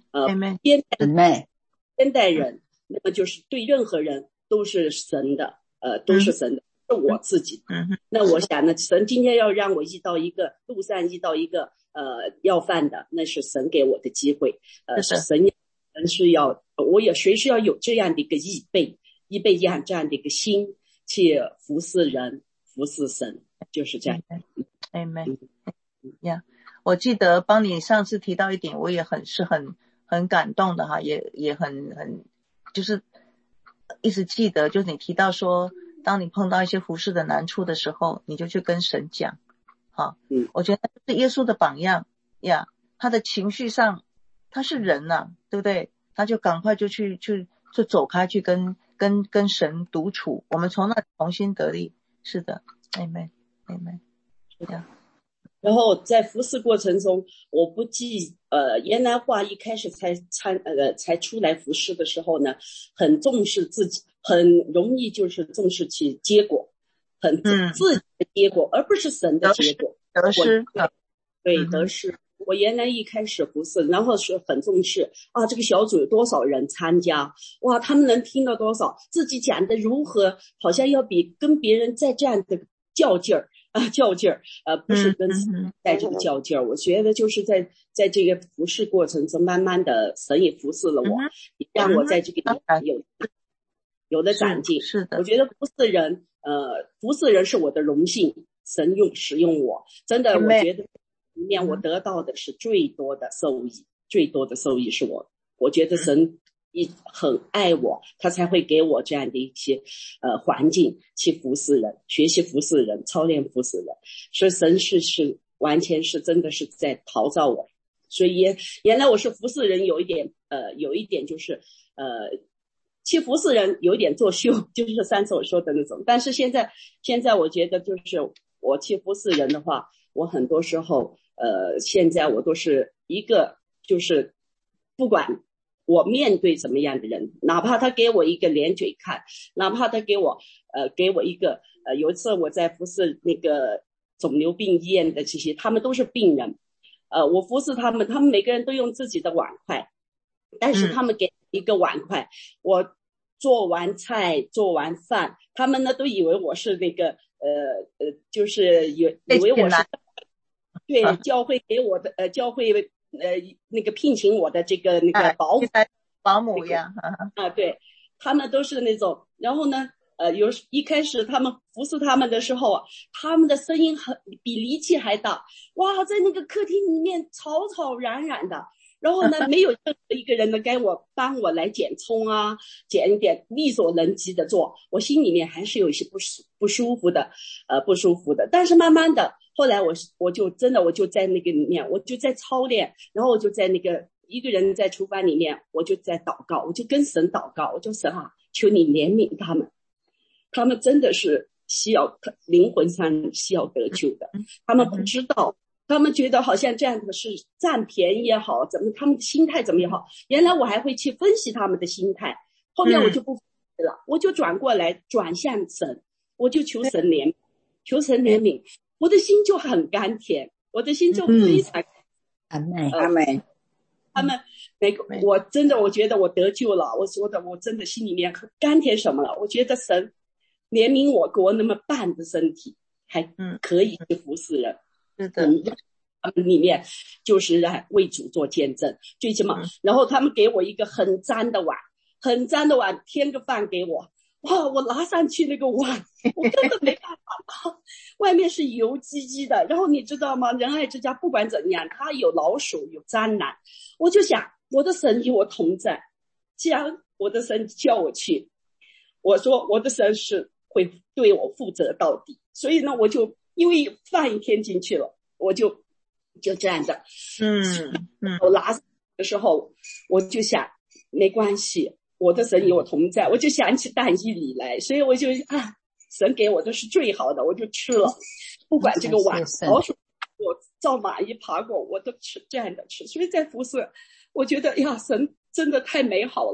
现代人，那么就是对任何人都是神的，都是神的，是我自己。那我想呢，神今天要让我遇到一个路上遇到一个要饭的，那是神给我的机会。神是要，我也随时要有这样的一个预备这样的一个心去服侍人，服侍神，就是这样。 Amen。我记得帮你上次提到一点，我也很感动的哈，也很就是一直记得，就是你提到说，当你碰到一些服侍的难处的时候，你就去跟神讲。我觉得是耶稣的榜样呀，他的情绪上他是人啊，对不对？他就赶快就走开去跟神独处，我们从那里重新得力。是的 Amen。 是的。 然后在服侍过程中，我不记原来话一开始才出来服侍的时候呢，很重视自己，很容易就是重视起结果，很自己的结果，而不是神的结果。 得失， 对，得失。我原来一开始服侍，然后是很重视啊，这个小组有多少人参加，哇，他们能听到多少，自己讲的如何，好像要比跟别人在这样的较劲儿，不是跟在这个较劲儿。我觉得就是在这个服侍过程中，慢慢的神也服侍了我，让我在这个有的长进。 是的， 我觉得服侍人是我的荣幸，神使用我，真的，我觉得里面我得到的是最多的受益是我觉得神很爱我，他才会给我这样的一些环境去服侍人，学习服侍人，操练服侍人。所以神是完全是真的是在陶造我。所以原来我是服侍人有一点就是去服侍人有一点作秀，就是上次我说的那种。但是现在我觉得就是我去服侍人的话，我很多时候现在我都是一个就是不管我面对什么样的人，哪怕他给我一个连嘴看，哪怕他给我一个有一次我在服侍那个肿瘤病医院的这些，他们都是病人，我服侍他们每个人都用自己的碗筷，但是他们给一个碗筷，我做完菜做完饭，他们呢都以为我是那个就是以为我是对教会给我的教会那个聘请我的这个那个保姆呀， 对，他们都是那种。然后呢一开始他们服侍他们的时候，他们的声音比力气还大，哇，在那个客厅里面吵吵嚷嚷的。然后呢没有任何一个人能帮我来剪葱啊，剪一点，力所能及的做，我心里面还是有一些不舒服的。但是慢慢的后来我就真的我就在那个里面，我就在操练，然后我就在那个一个人在厨房里面，我就在祷告，我就跟神祷告，我就神啊，求你怜悯他们真的是需要灵魂上需要得救的，他们不知道，他们觉得好像这样的是占便宜也好，怎么他们的心态怎么也好，原来我还会去分析他们的心态，后面我就不分析了，我就转过来转向神，我就求神怜悯，我的心就很甘甜，我的心就非常阿妹他们我真的我觉得我得救了，我说的我真的心里面很甘甜什么了，我觉得神怜悯我，给我那么棒的身体，还可以去服侍人。 是的， 他们里面就是为主做见证，最起码然后他们给我一个很脏的碗添个饭给我，哇，我拿上去那个碗我根本没办法外面是油唧唧的，然后你知道吗，仁爱之家不管怎样它有老鼠有蟑螂，我就想我的神与我同在，既然我的神叫我去，我说我的神是会对我负责到底，所以呢我就因为饭一天进去了，我就这样的我拿的时候我就想没关系，我的神与我同在，我就想起但以理来，所以我就神给我的是最好的，我就吃了，不管这个碗老鼠我照蚂蚁爬过我都吃，这样的吃。所以在服侍我觉得呀，神真的太美好了，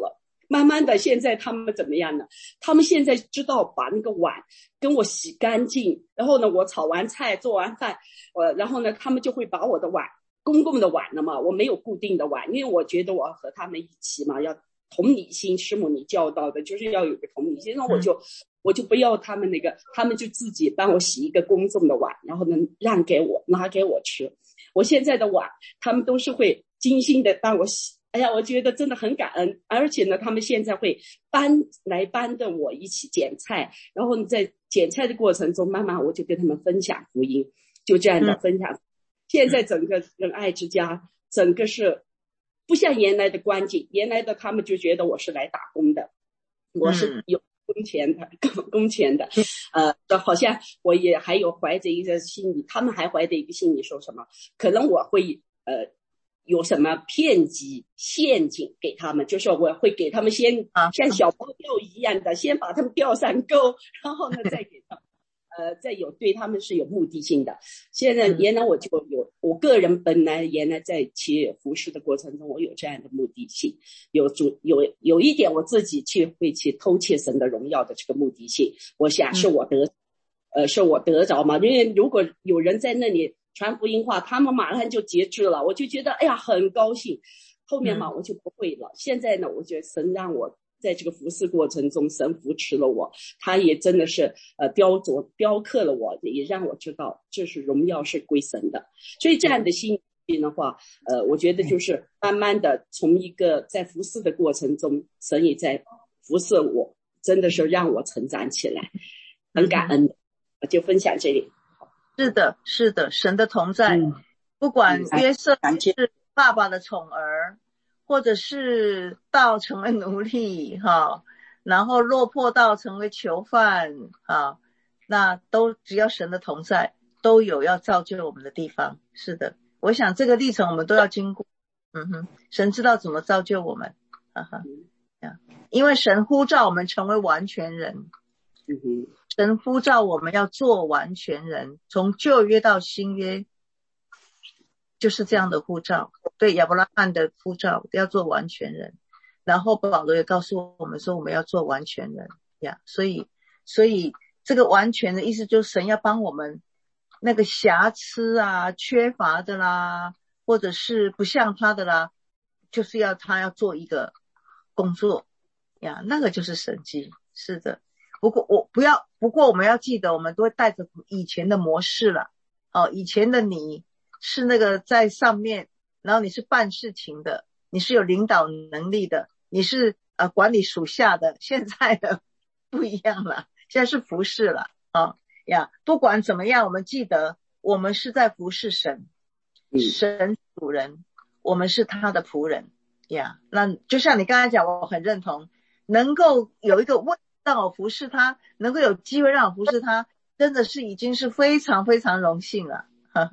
慢慢的现在他们怎么样呢？他们现在知道把那个碗跟我洗干净，然后呢我炒完菜做完饭，然后呢他们就会把我的碗，公共的碗了嘛，我没有固定的碗，因为我觉得我要和他们一起嘛，要同理心，师母你教导的就是要有个同理心，那我就不要他们那个，他们就自己帮我洗一个公众的碗，然后呢让给我，拿给我吃。我现在的碗他们都是会精心的帮我洗，哎呀我觉得真的很感恩。而且呢他们现在会搬着我一起捡菜，然后在捡菜的过程中慢慢我就跟他们分享福音，就这样的分享。现在整个仁爱之家整个是不像原来的光景，原来的他们就觉得我是来打工的，我是有工钱的，好像我也还有怀着一个心理，他们还怀着一个心理说什么，可能我会有什么骗局陷阱给他们，就是我会给他们先像小包钓一样的，先把他们钓上钩，然后呢再给他们。再有对他们是有目的性的。现在原来我就有，我个人本来原来在去服侍的过程中，我有这样的目的性，有一点我自己会去偷窃神的荣耀的这个目的性。我想是我得着嘛，因为如果有人在那里传福音话，他们马上就节制了，我就觉得哎呀很高兴。后面嘛我就不会了。现在呢，我觉得神让我在这个服侍过程中，神扶持了我，他也真的是雕刻了我，也让我知道这是荣耀是归神的。所以这样的心情的话，我觉得就是慢慢的从一个在服侍的过程中，神也在服侍我，真的是让我成长起来，很感恩的。我就分享这里。 是的，神的同在，不管约瑟是爸爸的宠儿，或者是到成为奴隶然后落魄到成为囚犯那都只要神的同在，都有要造就我们的地方。是的，我想这个历程我们都要经过。神知道怎么造就我们，因为神呼召我们成为完全人。神呼召我们要做完全人，从旧约到新约就是这样的呼召，对亚伯拉罕的呼召要做完全人，然后保罗也告诉我们说我们要做完全人所以这个完全的意思就是神要帮我们那个瑕疵缺乏的啦，或者是不像他的啦，就是他要做一个工作那个就是神迹。是的，不过我们要记得，我们都会带着以前的模式了以前的你是那个在上面，然后你是办事情的，你是有领导能力的，你是管理属下的。现在的不一样了，现在是服侍了不管怎么样，我们记得我们是在服侍神，神主人，我们是他的仆人那就像你刚才讲，我很认同，能够有一个位让我服侍他，能够有机会让我服侍他，真的是已经是非常非常荣幸了。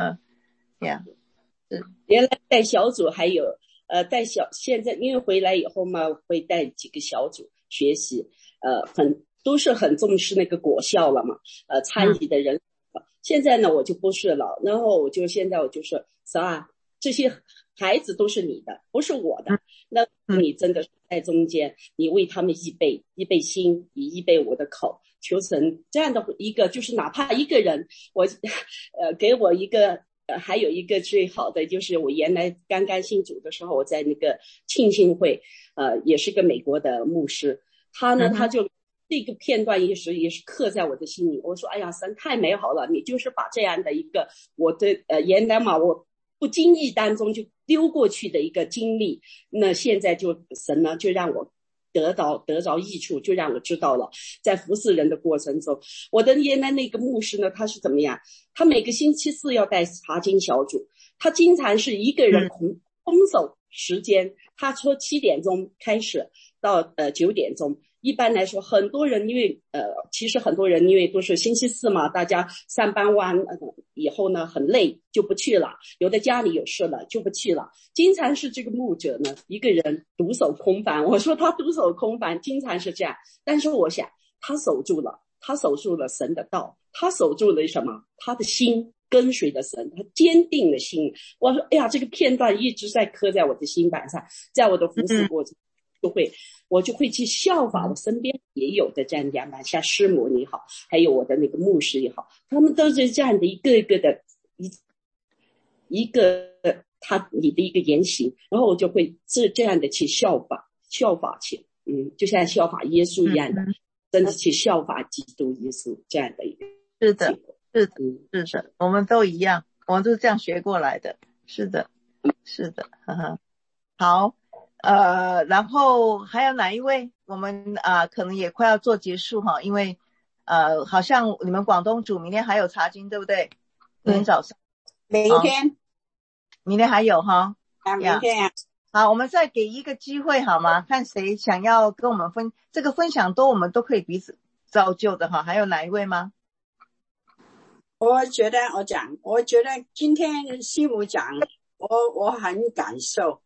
原来带小组还有现在因为回来以后嘛，会带几个小组学习，都是很重视那个果效了嘛，参与的人。现在呢我就不是了，然后现在我就是这些孩子都是你的，不是我的，那你真的是在中间，你为他们预备心，以预备我的口，求神这样的一个，就是哪怕一个人，给我一个还有一个最好的就是我原来刚刚信主的时候，我在那个庆信会也是个美国的牧师，他呢他就这个片段也是刻在我的心里。我说哎呀，神太美好了，你就是把这样的一个我的原来嘛我不经意当中就丢过去的一个经历，那现在就神呢就让我得着益处，就让我知道了，在服侍人的过程中，我的原来那个牧师呢，他是怎么样？他每个星期四要带查经小组，他经常是一个人空手时间，他说7点钟开始到9点钟。一般来说，很多人因为其实很多人因为都是星期四嘛，大家上班完以后呢很累就不去了，有的家里有事了就不去了。经常是这个牧者呢一个人独守空房，我说他独守空房经常是这样，但是我想他守住了神的道，他守住了什么？他的心跟随的神，他坚定的心。我说哎呀，这个片段一直在刻在我的心板上，在我的服侍过程我就会去效法，我身边也有的这样讲吧，像师母也好，还有我的那个牧师也好，他们都是这样的一个一个的一个你的一个言行，然后我就会这样的去效法去，就像效法耶稣一样的，真的去效法基督耶稣这样的一个。 是的，是的，我们都一样，我们都是这样学过来的。是的，呵呵。好，然后还有哪一位？我们可能也快要做结束哈，因为好像你们广东组明天还有查经，对不对？明天早上。明天还有哈。 明天啊。 好，我们再给一个机会好吗？看谁想要跟我们这个分享多，我们都可以彼此造就的哈。还有哪一位吗？ 我觉得今天师母讲，我很感受。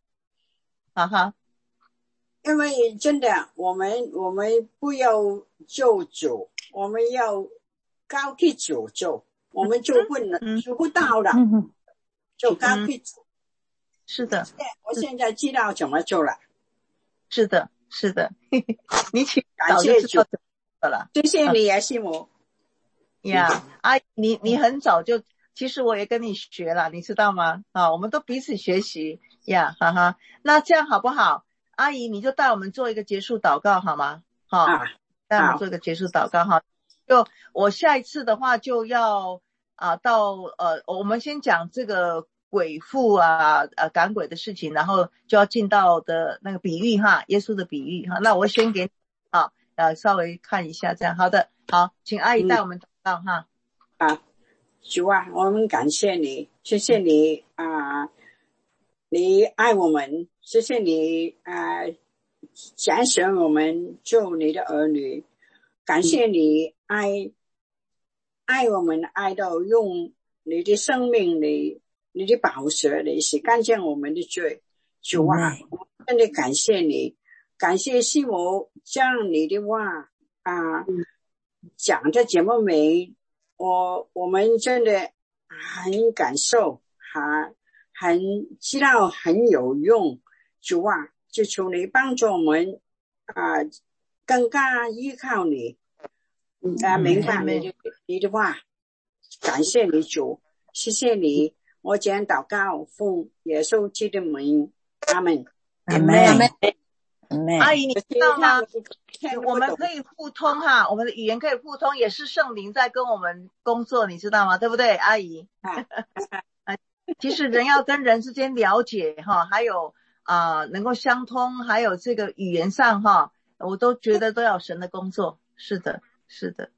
因为真的，我们不要救主，我们要高替主救，我们做不到的，就高替主。 是的， 我现在知道怎么做了。 是的，你请感谢主了， 谢谢你啊，师母。 呀，阿姨，你很早就，其实我也跟你学了，你知道吗？我们都彼此学习呀，哈哈。那这样好不好？阿姨，你就带我们做一个结束祷告好吗？带我们做一个结束祷告哈。就我下一次的话就要我们先讲这个鬼附赶鬼的事情，然后就要进到的那个比喻哈，耶稣的比喻哈。那我先给你稍微看一下这样。好的，好，请阿姨带我们祷告哈。 主啊，我们感谢你，谢谢你你爱我们，谢谢你拣选我们做你的儿女，感谢你爱我们，爱到用你的生命你的宝血来洗干净我们的罪。主啊，我真的感谢你，感谢师母将你的话讲在节目里，我们真的很感受，很知道很有用。主啊，就求你帮助我们更加依靠你，明白你的话。感谢你主，谢谢你，我将祷告奉耶稣基督的名，阿们。 阿姨，你知道吗？我们可以互通哈，我们的语言可以互通，也是圣灵在跟我们工作，你知道吗？对不对，阿姨？其实人要跟人之间了解哈，还有能够相通，还有这个语言上哈，我都觉得都要神的工作。是的，